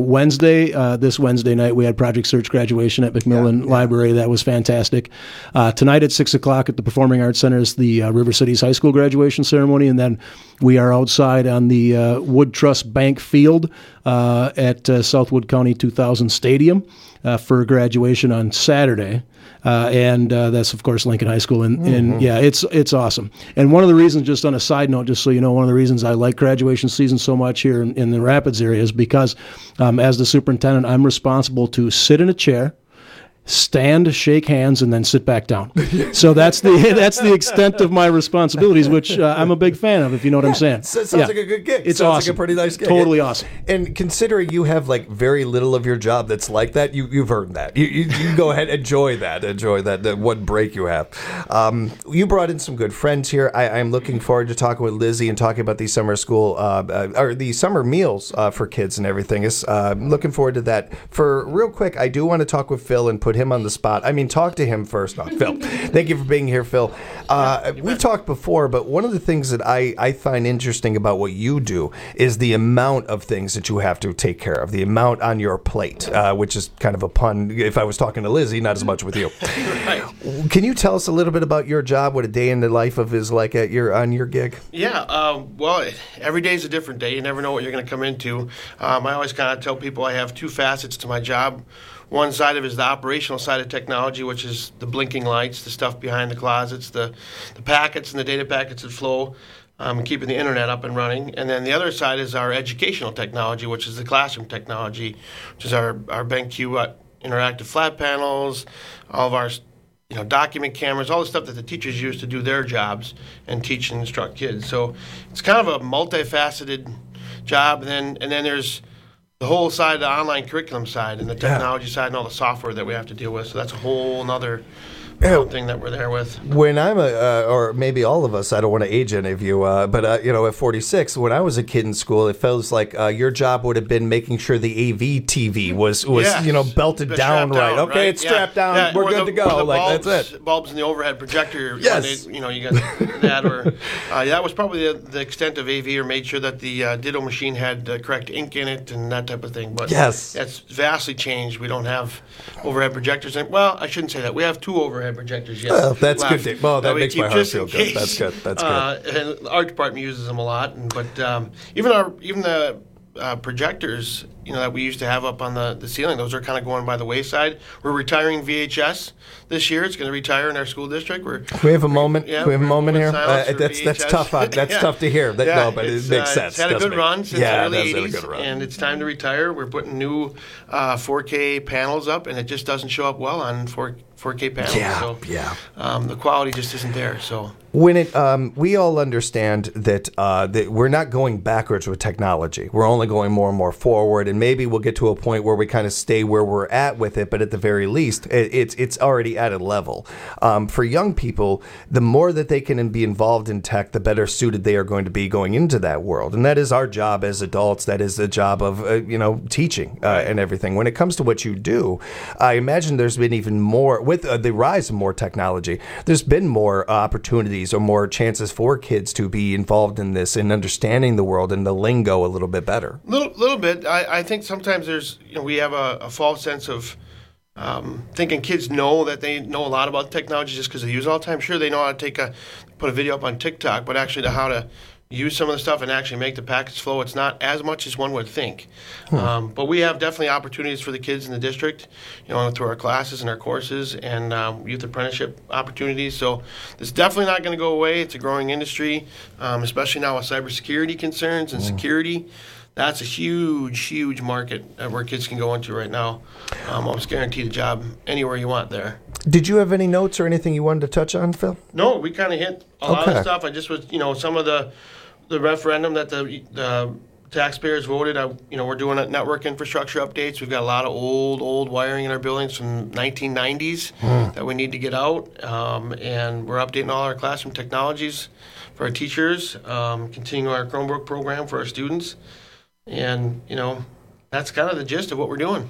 Wednesday, uh, this Wednesday night, we had Project Search graduation at McMillan yeah, yeah. Library. That was fantastic. Uh, tonight at six o'clock at the Performing Arts Center is the uh, River Cities High School graduation ceremony, and then we are outside on the uh, Wood Trust Bank Field uh, at uh, Southwood County two thousand Stadium uh, for graduation on Saturday. Uh, and uh, that's, of course, Lincoln High School. And, mm-hmm. and yeah, it's it's awesome. And one of the reasons, just on a side note, just so you know, one of the reasons I like graduation season so much here in, in the Rapids area is because um, as the superintendent, I'm responsible to sit in a chair, stand, shake hands, and then sit back down. So that's the that's the extent of my responsibilities, which uh, I'm a big fan of, if you know what yeah, I'm saying. So it sounds yeah. like a good gig. It's sounds awesome. like a pretty nice gig. Totally and, awesome. And considering you have like very little of your job that's like that, you, you've earned that. You, you, you go ahead, enjoy that. Enjoy that, that one break you have. Um, you brought in some good friends here. I, I'm looking forward to talking with Lizzie and talking about these summer school, uh, uh, or the summer meals uh, for kids and everything. Is uh, I'm looking forward to that. For real quick, I do want to talk with Phil and put him on the spot. I mean, talk to him first, not Phil. Thank you for being here, Phil. Uh, we've talked before, but one of the things that I, I find interesting about what you do is the amount of things that you have to take care of, the amount on your plate, uh, which is kind of a pun if I was talking to Lizzie, not as much with you. Right. Can you tell us a little bit about your job, what a day in the life of is like at your on your gig? Yeah, um, well, every day is a different day. You never know what you're going to come into. Um, I always kind of tell people I have two facets to my job. One side of it is the operational side of technology, which is the blinking lights, the stuff behind the closets, the, the packets and the data packets that flow, um, keeping the internet up and running. And then the other side is our educational technology, which is the classroom technology, which is our, our BenQ interactive flat panels, all of our you know, document cameras, all the stuff that the teachers use to do their jobs and teach and instruct kids. So it's kind of a multifaceted job. And then, and then there's the whole side, the online curriculum side and the technology yeah. side and all the software that we have to deal with. So that's a whole other yeah. thing that we're there with. When I'm a, uh, or maybe all of us, I don't want to age any of you, uh, but, uh, you know, at forty-six, when I was a kid in school, it feels like uh, your job would have been making sure the A V T V was, was yes. you know, belted down right. Down, okay, right? it's strapped yeah. down. Yeah. We're or good the, to go. Like, bulbs, that's it. Bulbs in the overhead projector. Yes. They, you know, you got that. Or uh, that was probably the, the extent of A V, or made sure that the uh, Ditto machine had the correct ink in it and that type of thing. But yes. that's vastly changed. We don't have overhead projectors. In, well, I shouldn't say that. We have two overhead projectors. Yes. Well, that's left. good. Well, that, that makes my heart feel good. Case. That's good. That's good. Uh, and the art department uses them a lot. And, but um, even our even the uh, projectors, you know, that we used to have up on the, the ceiling, those are kind of going by the wayside. We're retiring V H S this year. It's going to retire in our school district. We're, we have a moment. Yeah, we have a moment here. Uh, that's that's tough. Uh, that's yeah. tough to hear. That, yeah, no, but it makes uh, sense. It's had a good make, run since yeah, the early eighties, good run. And it's time to retire. We're putting new uh, four K panels up, and it just doesn't show up well on four K panels. Yeah, so, yeah. Um, the quality just isn't there. So. When it, um, we all understand that, uh, that we're not going backwards with technology. We're only going more and more forward, and maybe we'll get to a point where we kind of stay where we're at with it. But at the very least, it, it's it's already at a level. Um, for young people, the more that they can be involved in tech, the better suited they are going to be going into that world. And that is our job as adults. That is the job of uh, you know teaching uh, and everything. When it comes to what you do, I imagine there's been even more with uh, the rise of more technology. There's been more uh, opportunities or more chances for kids to be involved in this and understanding the world and the lingo a little bit better. Little, little bit. I, I think sometimes there's, you know, we have a, a false sense of um, thinking kids know that they know a lot about technology just because they use it all the time. Sure, they know how to take a, put a video up on TikTok, but actually how to use some of the stuff and actually make the packets flow, it's not as much as one would think. Hmm. Um, but we have definitely opportunities for the kids in the district, you know, through our classes and our courses and um, youth apprenticeship opportunities. So it's definitely not going to go away. It's a growing industry, um, especially now with cybersecurity concerns and hmm. security. That's a huge, huge market where kids can go into right now. Um, almost guaranteed a job anywhere you want there. Did you have any notes or anything you wanted to touch on, Phil? No, we kind of hit a okay. lot of stuff. I just was, you know, some of the the referendum that the the taxpayers voted. I, you know, we're doing network infrastructure updates. We've got a lot of old, old wiring in our buildings from nineteen nineties mm. that we need to get out, um, and we're updating all our classroom technologies for our teachers, um, continuing our Chromebook program for our students, and you know. That's kind of the gist of what we're doing.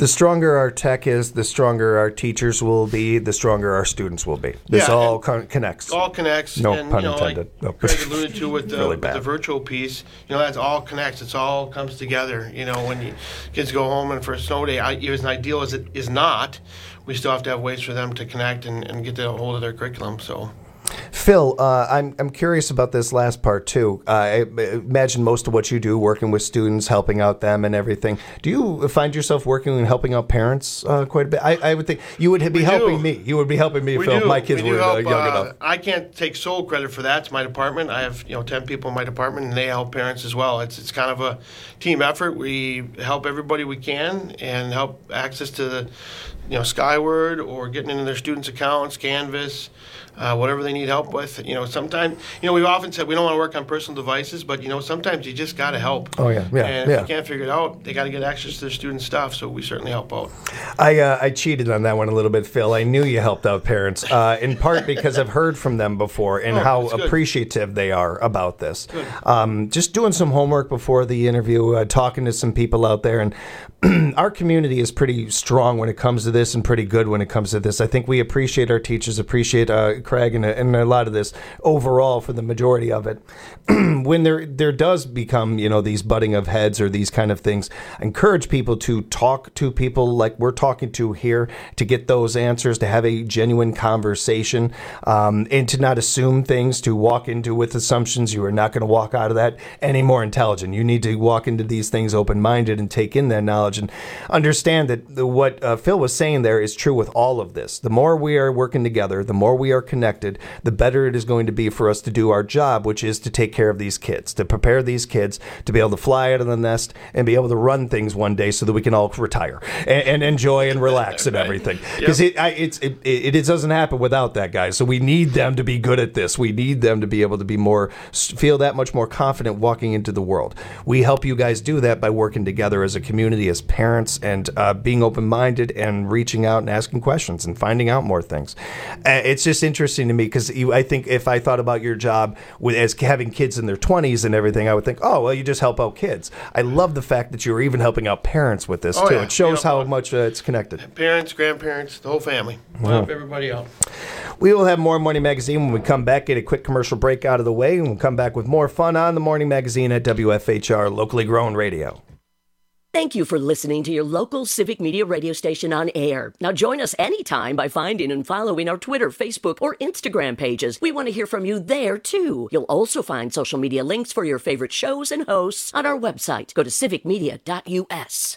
The stronger our tech is, the stronger our teachers will be, the stronger our students will be. This Yeah, all and- con- connects. All connects. No and, pun you know, intended. Like No. Craig alluded to with the, Really with the bad. virtual piece, you know, that's all connects. It's all comes together. You know, when you, kids go home and for a snow day, I, as ideal as it is not, we still have to have ways for them to connect and, and get a hold of their curriculum. So. Phil, uh, I'm I'm curious about this last part too. Uh, I imagine most of what you do, working with students, helping out them, and everything. Do you find yourself working and helping out parents uh, quite a bit? I, I would think you would be We helping do. me. You would be helping me, We Phil. do. If my kids we do were help, uh, young uh, enough. I can't take sole credit for that. It's my department. I have you know ten people in my department, and they help parents as well. It's it's kind of a team effort. We help everybody we can, and help access to the you know Skyward or getting into their students' accounts, Canvas. Uh, whatever they need help with, you know. Sometimes, you know, we've often said we don't want to work on personal devices, but you know, sometimes you just got to help. Oh yeah, yeah, and if yeah. you can't figure it out, they got to get access to their student stuff. So we certainly help out. I uh, I cheated on that one a little bit, Phil. I knew you helped out parents, uh, in part because I've heard from them before and Oh, how that's good. appreciative they are about this. Good. Um, just doing some homework before the interview, uh, talking to some people out there, and our community is pretty strong when it comes to this and pretty good when it comes to this. I think we appreciate our teachers, appreciate uh, Craig and, and a lot of this overall for the majority of it. When there there does become, you know, these butting of heads or these kind of things, I encourage people to talk to people like we're talking to here to get those answers, to have a genuine conversation, um, and to not assume things, to walk into with assumptions. You are not going to walk out of that any more intelligent. You need to walk into these things open-minded and take in that knowledge and understand that the, what uh, Phil was saying there is true with all of this. The more we are working together, the more we are connected, the better it is going to be for us to do our job, which is to take care of these kids, to prepare these kids to be able to fly out of the nest and be able to run things one day so that we can all retire and, and enjoy and relax and everything. Because it, I, it's, it, it, it doesn't happen without that, guys. So we need them to be good at this. We need them to be able to be more, feel that much more confident walking into the world. We help you guys do that by working together as a community, as parents, and uh, being open-minded and reaching out and asking questions and finding out more things. Uh, it's just interesting to me because I think if I thought about your job with, as having kids in their twenties and everything, I would think, oh, well, you just help out kids. I love the fact that you're even helping out parents with this, Oh, too. yeah. It shows Yeah. how much uh, it's connected. Parents, grandparents, the whole family. Wow. Help everybody out. We will have more Morning Magazine when we come back. Get a quick commercial break out of the way, and we'll come back with more fun on the Morning Magazine at W F H R, locally grown radio. Thank you for listening to your local Civic Media radio station on air. Now join us anytime by finding and following our Twitter, Facebook, or Instagram pages. We want to hear from you there, too. You'll also find social media links for your favorite shows and hosts on our website. Go to civic media dot U S.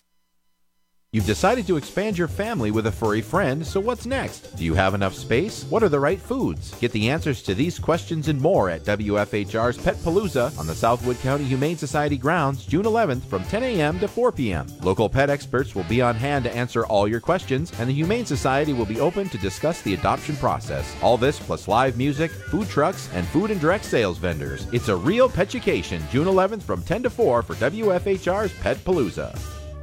You've decided to expand your family with a furry friend, so what's next? Do you have enough space? What are the right foods? Get the answers to these questions and more at W F H R's Pet Palooza on the Southwood County Humane Society grounds June eleventh from ten a.m. to four p.m. Local pet experts will be on hand to answer all your questions, and the Humane Society will be open to discuss the adoption process. All this plus live music, food trucks, and food and direct sales vendors. It's a real petucation, June eleventh from ten to four for W F H R's Pet Palooza.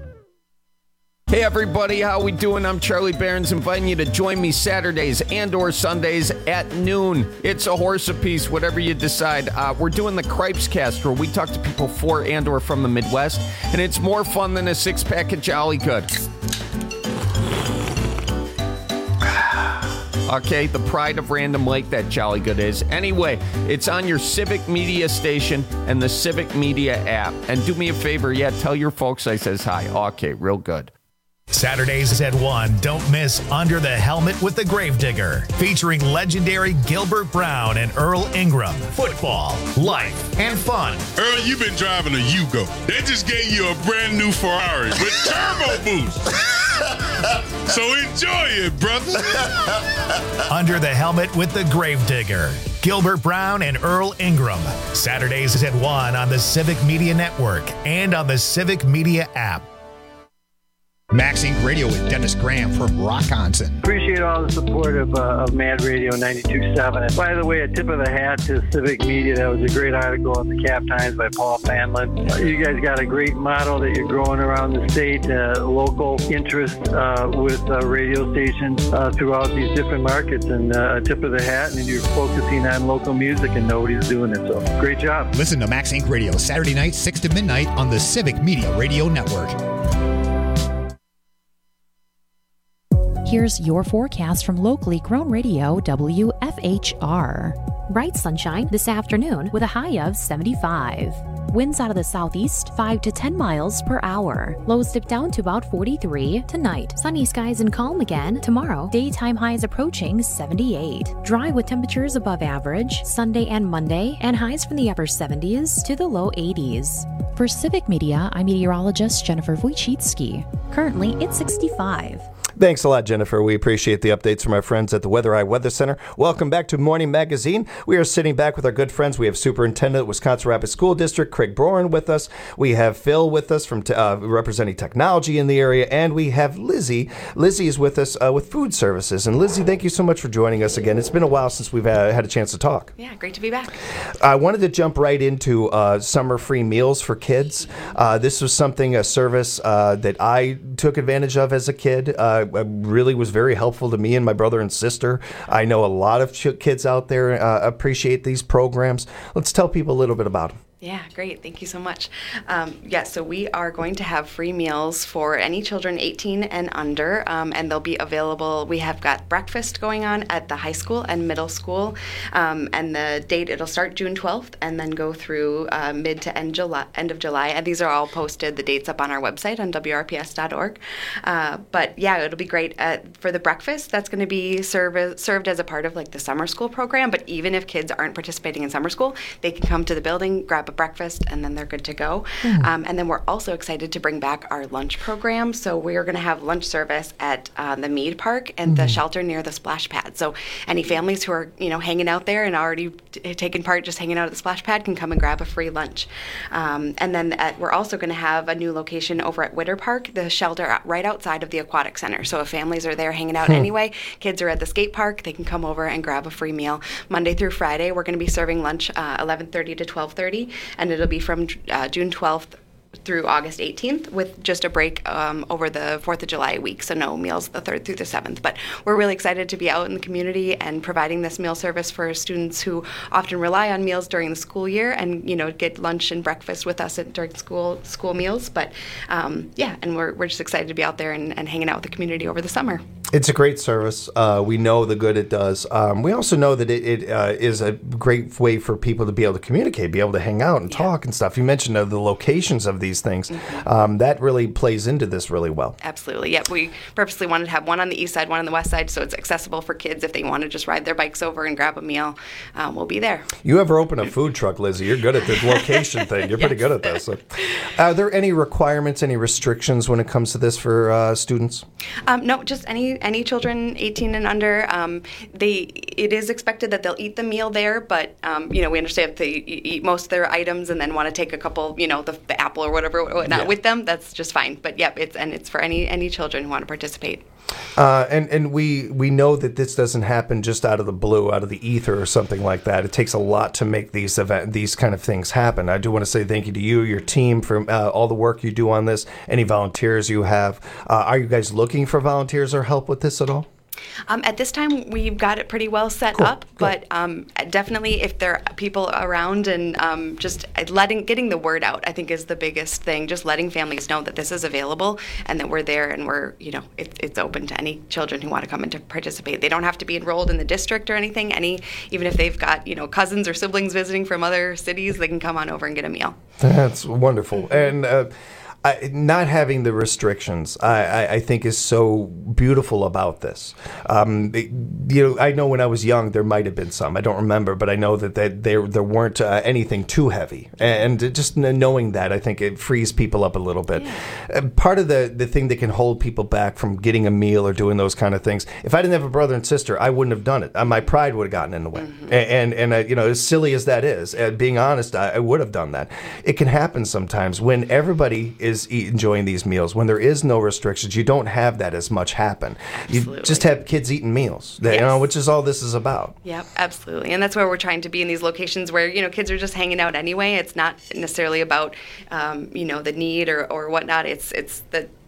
Hey everybody, how we doing? I'm Charlie Barons, inviting you to join me Saturdays and or Sundays at noon. It's a horse apiece, whatever you decide. Uh, we're doing the Cripes Cast, where we talk to people for and or from the Midwest, and it's more fun than a six-pack of Jolly Good. Okay, the pride of Random Lake, that Jolly Good is. Anyway, it's on your Civic Media station and the Civic Media app. And do me a favor, yeah, tell your folks I says hi. Okay, real good. Saturdays at one, don't miss Under the Helmet with the Gravedigger, featuring legendary Gilbert Brown and Earl Ingram. Football, life, and fun. Earl, you've been driving a Yugo. They just gave you a brand new Ferrari with turbo boost. So enjoy it, brother. Under the Helmet with the Gravedigger, Gilbert Brown and Earl Ingram. Saturdays at one on the Civic Media Network and on the Civic Media app. Max Inc Radio with Dennis Graham from Rockonson. Appreciate all the support of, uh, of Mad Radio ninety-two point seven. And by the way, a tip of the hat to Civic Media. That was a great article in the Cap Times by Paul Fanlin. Uh, you guys got a great model that you're growing around the state, uh, local interest uh, with uh, radio stations uh, throughout these different markets. And uh, a tip of the hat, and you're focusing on local music, and nobody's doing it. So great job. Listen to Max Inc Radio Saturday night, six to midnight on the Civic Media Radio Network. Here's your forecast from locally grown radio W F H R. Bright sunshine this afternoon with a high of seventy-five. Winds out of the southeast, five to ten miles per hour. Lows dip down to about forty-three. Tonight, sunny skies and calm again. Tomorrow, daytime highs approaching seventy-eight. Dry with temperatures above average Sunday and Monday, and highs from the upper seventies to the low eighties. For Civic Media, I'm meteorologist Jennifer Wojcicki. Currently, it's sixty-five. Thanks a lot, Jennifer. We appreciate the updates from our friends at the Weather Eye Weather Center. Welcome back to Morning Magazine. We are sitting back with our good friends. We have Superintendent of Wisconsin Rapids School District, Craig Broren, with us. We have Phil with us from t- uh, representing technology in the area, and we have Lizzie. Lizzie is with us uh, with food services. And Lizzie, thank you so much for joining us again. It's been a while since we've uh, had a chance to talk. Yeah, great to be back. I wanted to jump right into uh, summer free meals for kids. Uh, this was something, a service uh, that I took advantage of as a kid. Uh, really was very helpful to me and my brother and sister. I know a lot of ch- kids out there uh, appreciate these programs. Let's tell people a little bit about them. Yeah, great. Thank you so much. Um, yeah, so we are going to have free meals for any children eighteen and under, um, and they'll be available. We have got breakfast going on at the high school and middle school, um, and the date, it'll start June twelfth and then go through uh, mid to end July, end of July. And these are all posted, the dates up on our website on W R P S dot org. Uh, but yeah, it'll be great. Uh, for the breakfast, that's going to be serve, served as a part of like the summer school program, but even if kids aren't participating in summer school, they can come to the building, grab a breakfast, and then they're good to go. Mm. Um, and then we're also excited to bring back our lunch program. So we're going to have lunch service at uh, the Mead Park and mm. the shelter near the splash pad. So any families who are, you know, hanging out there and already t- taking part, just hanging out at the splash pad, can come and grab a free lunch. Um, and then at, we're also going to have a new location over at Witter Park, the shelter right outside of the aquatic center. So if families are there hanging out hmm. anyway, kids are at the skate park, they can come over and grab a free meal. Monday through Friday, we're going to be serving lunch uh, eleven thirty to twelve thirty, and it'll be from uh, June twelfth through August eighteenth, with just a break um, over the fourth of July week, so no meals the third through the seventh. But we're really excited to be out in the community and providing this meal service for students who often rely on meals during the school year, and you know, get lunch and breakfast with us at, during school school meals. But um, yeah, and we're we're just excited to be out there and, and hanging out with the community over the summer. It's a great service. Uh, we know the good it does. Um, we also know that it, it uh, is a great way for people to be able to communicate, be able to hang out and yeah. talk and stuff. You mentioned uh, the locations of these things. Mm-hmm. Um, that really plays into this really well. Absolutely. Yep. We purposely wanted to have one on the east side, one on the west side, so it's accessible for kids if they want to just ride their bikes over and grab a meal. Um, we'll be there. You ever open a food truck, Lizzie? You're good at the location thing. You're yes. pretty good at this. So, are there any requirements, any restrictions when it comes to this for uh, students? Um, no, just any any children eighteen and under. Um, they it is expected that they'll eat the meal there, but um, you know, we understand if they eat most of their items and then want to take a couple, you know, the, the apple or whatever, whatnot yeah. with them, that's just fine. But yep, it's and it's for any any children who want to participate. Uh, and and we, we know that this doesn't happen just out of the blue, out of the ether or something like that. It takes a lot to make these event, these kind of things happen. I do want to say thank you to you, your team, for uh, all the work you do on this, any volunteers you have. Uh, are you guys looking for volunteers or help with this at all? Um, at this time, we've got it pretty well set cool. up, but um, definitely if there are people around and um, just letting, getting the word out, I think is the biggest thing. Just letting families know that this is available and that we're there and we're, you know, it, it's open to any children who want to come and to participate. They don't have to be enrolled in the district or anything. Any, even if they've got, you know, cousins or siblings visiting from other cities, they can come on over and get a meal. That's wonderful. And uh, I, not having the restrictions, I, I, I think, is so beautiful about this. Um, it, you know, I know when I was young, there might have been some. I don't remember, but I know that, that there there weren't uh, anything too heavy. And just knowing that, I think it frees people up a little bit. Yeah. Uh, part of the, the thing that can hold people back from getting a meal or doing those kind of things, if I didn't have a brother and sister, I wouldn't have done it. Uh, my pride would have gotten in the way. Mm-hmm. And, and, and uh, you know, as silly as that is, uh, being honest, I, I would have done that. It can happen sometimes when everybody is is enjoying these meals. When there is no restrictions, you don't have that as much happen. Absolutely. You just have kids eating meals, that, yes. you know, which is all this is about. Yep, absolutely. And that's where we're trying to be in these locations where, you know, kids are just hanging out anyway. It's not necessarily about, um, you know, the need or, or whatnot. It's it's the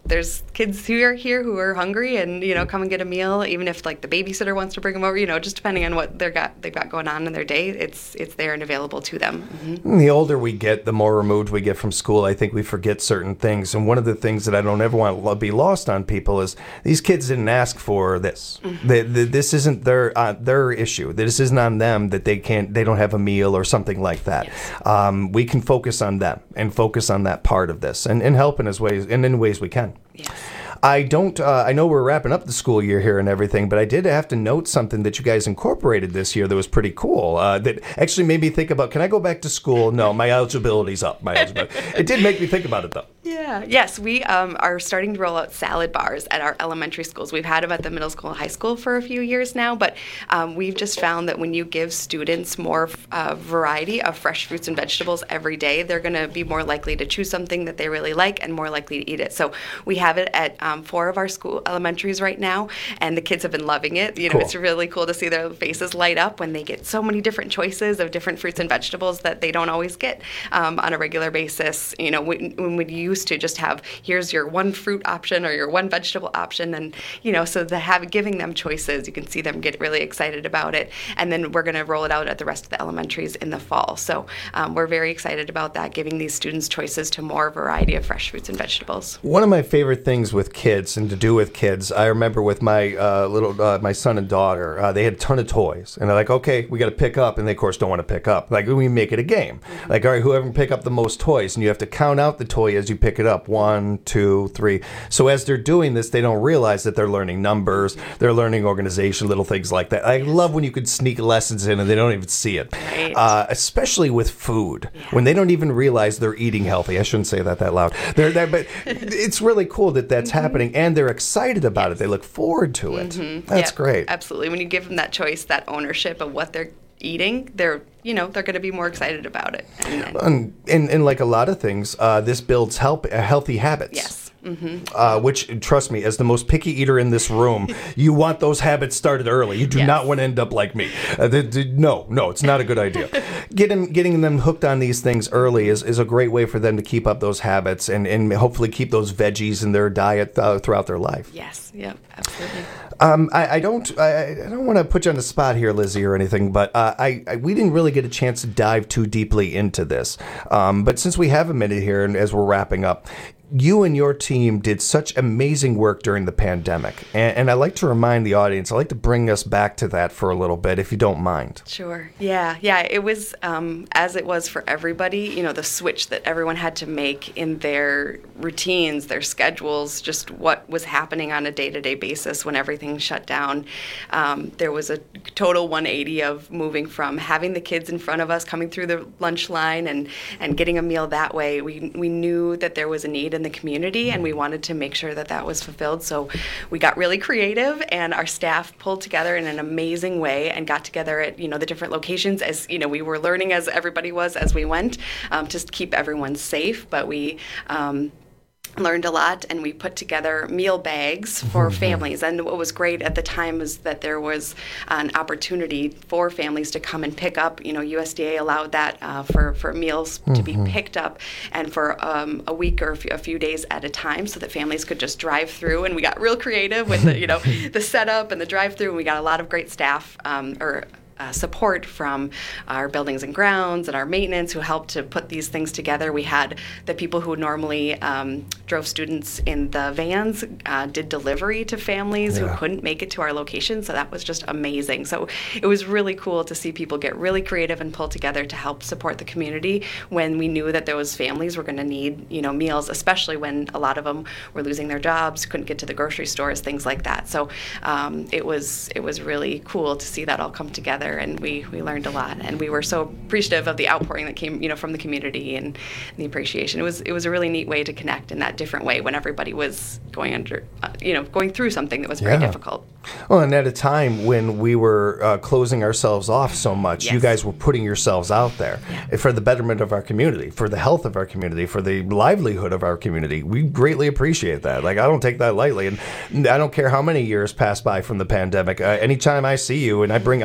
there's kids who are here who are hungry and, you know, come and get a meal, even if like the babysitter wants to bring them over, you know, just depending on what they're got, they've got going on in their day, it's it's there and available to them. Mm-hmm. The older we get, the more removed we get from school, I think we forget certain things. And one of the things that I don't ever want to be lost on people is these kids didn't ask for this. Mm-hmm. They, they, this isn't their uh, their issue. This isn't on them that they can't, they don't have a meal or something like that. Yes. Um, we can focus on them and focus on that part of this and, and help in as ways and in ways we can. Yes. I don't, uh, I know we're wrapping up the school year here and everything, but I did have to note something that you guys incorporated this year that was pretty cool. Uh, that actually made me think about, can I go back to school? No, my eligibility's up. My eligibility. It did make me think about it, though. Yeah. Yes, we um, are starting to roll out salad bars at our elementary schools. We've had them at the middle school and high school for a few years now, but um, we've just found that when you give students more uh, variety of fresh fruits and vegetables every day, they're going to be more likely to choose something that they really like and more likely to eat it. So we have it at um, four of our school elementaries right now, and the kids have been loving it. You know, Cool. It's really cool to see their faces light up when they get so many different choices of different fruits and vegetables that they don't always get um, on a regular basis. You know, when, when we used to just have, here's your one fruit option or your one vegetable option, and, you know, so to have giving them choices, you can see them get really excited about it. And then we're going to roll it out at the rest of the elementaries in the fall. So um, we're very excited about that, giving these students choices to more variety of fresh fruits and vegetables. One of my favorite things with kids and to do with kids, I remember with my uh, little, uh, my son and daughter, uh, they had a ton of toys, and they're like, okay, we got to pick up, and they of course don't want to pick up. Like, we make it a game. Mm-hmm. Like, all right, whoever can pick up the most toys, and you have to count out the toy as you pick it up. One, two, three. So as they're doing this, they don't realize that they're learning numbers, they're learning organization, little things like that. I love when you could sneak lessons in and they don't even see it. Right. Uh, especially with food, yeah. when they don't even realize they're eating healthy. I shouldn't say that that loud. They're, they're, but it's really cool that that's mm-hmm. happening, and they're excited about yes. it. They look forward to it. Mm-hmm. That's yeah, great. Absolutely. When you give them that choice, that ownership of what they're eating, they're you know they're going to be more excited about it. And, then, and, and, and like a lot of things, uh, this builds help uh, healthy habits. Yes. Mm-hmm. Uh, which, trust me, as the most picky eater in this room, you want those habits started early. You do yes. not want to end up like me. Uh, the, the, no, no, it's not a good idea. Getting getting them hooked on these things early is, is a great way for them to keep up those habits and, and hopefully keep those veggies in their diet uh, throughout their life. Yes, yeah, absolutely. Um, I, I don't I, I don't want to put you on the spot here, Lizzie, or anything, but uh, I, I we didn't really get a chance to dive too deeply into this. Um, but since we have a minute here, and as we're wrapping up, you and your team did such amazing work during the pandemic. And, and I like to remind the audience, I like to bring us back to that for a little bit, if you don't mind. Sure. Yeah. Yeah. It was, um, as it was for everybody, you know, the switch that everyone had to make in their routines, their schedules, just what was happening on a day-to-day basis when everything shut down. Um, there was a total one eighty of moving from having the kids in front of us, coming through the lunch line and, and getting a meal that way. We, we knew that there was a need in the community, and we wanted to make sure that that was fulfilled. So we got really creative, and our staff pulled together in an amazing way and got together at you know the different locations, as you know we were learning as everybody was as we went, um, to keep everyone safe. But we um, learned a lot, and we put together meal bags for mm-hmm. families. And what was great at the time was that there was an opportunity for families to come and pick up. You know, U S D A allowed that uh, for, for meals mm-hmm. to be picked up and for um, a week or a few, a few days at a time, so that families could just drive through. And we got real creative with the, you know, the setup and the drive-through, and we got a lot of great staff um, or Uh, support from our buildings and grounds and our maintenance who helped to put these things together. We had the people who normally um, drove students in the vans uh, did delivery to families yeah. who couldn't make it to our location, so that was just amazing. So it was really cool to see people get really creative and pull together to help support the community when we knew that those families were going to need you know meals, especially when a lot of them were losing their jobs, couldn't get to the grocery stores, things like that. So um, it was it was really cool to see that all come together. And we, we learned a lot, and we were so appreciative of the outpouring that came, you know, from the community and, and the appreciation. It was it was a really neat way to connect in that different way when everybody was going under, uh, you know, going through something that was very yeah. difficult. Well, and at a time when we were uh, closing ourselves off so much, yes. you guys were putting yourselves out there yeah. for the betterment of our community, for the health of our community, for the livelihood of our community. We greatly appreciate that. Like, I don't take that lightly, and I don't care how many years pass by from the pandemic. Uh, anytime I see you and I bring, I'm going to make you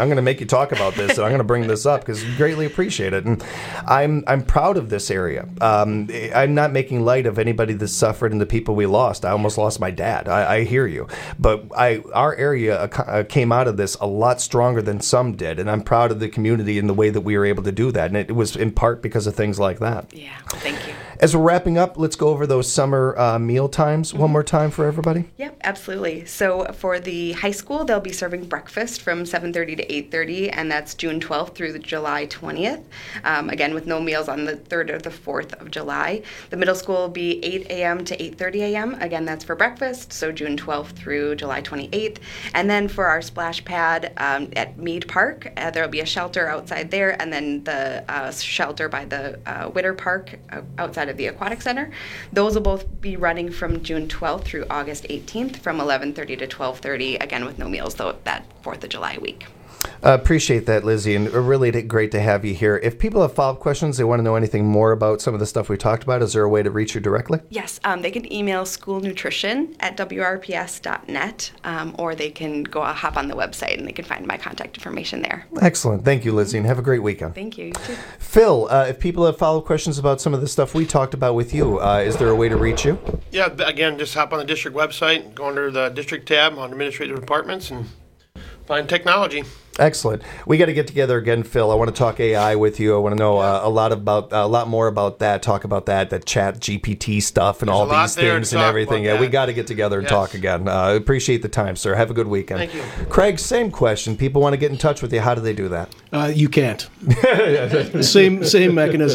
talk about this, and I'm going to bring this up because we greatly appreciate it. And I'm I'm proud of this area. Um, I'm not making light of anybody that suffered and the people we lost. I almost lost my dad. I, I hear you, but I our area uh, came out of this a lot stronger than some did, and I'm proud of the community and the way that we were able to do that. And it, it was in part because of things like that. Yeah, thank you. As we're wrapping up, let's go over those summer uh, meal times mm-hmm. one more time for everybody. Yep, absolutely. So for the high school, they'll be serving breakfast from seven thirty to eight thirty, and that's June twelfth through the July twentieth. Um, again, with no meals on the third or the fourth of July. The middle school will be eight a.m. to eight thirty a.m. Again, that's for breakfast, so June twelfth through July twenty-eighth. And then for our splash pad um, at Mead Park, uh, there will be a shelter outside there, and then the uh, shelter by the uh, Witter Park uh, outside of the Aquatic Center. Those will both be running from June twelfth through August eighteenth from eleven thirty to twelve thirty, again with no meals, though, that fourth of July week. Uh, appreciate that, Lizzie, and really great to have you here. If people have follow-up questions, they want to know anything more about some of the stuff we talked about, is there a way to reach you directly? Yes, um, they can email schoolnutrition at w r p s dot net, um, or they can go uh, hop on the website and they can find my contact information there. Excellent. Thank you, Lizzie, and have a great weekend. Thank you. You too. Phil, uh, if people have follow-up questions about some of the stuff we talked about with you, uh, is there a way to reach you? Yeah, again, just hop on the district website, go under the district tab on administrative departments, and find technology. Excellent. We got to get together again, Phil. I want to talk A I with you. I want to know uh, a lot about uh, a lot more about that. Talk about that, the Chat G P T stuff, and There's all these things and everything. Yeah, that. we got to get together and yes. talk again. Uh, appreciate the time, sir. Have a good weekend. Thank you, Craig. Same question. People want to get in touch with you. How do they do that? Uh, you can't. same same mechanism.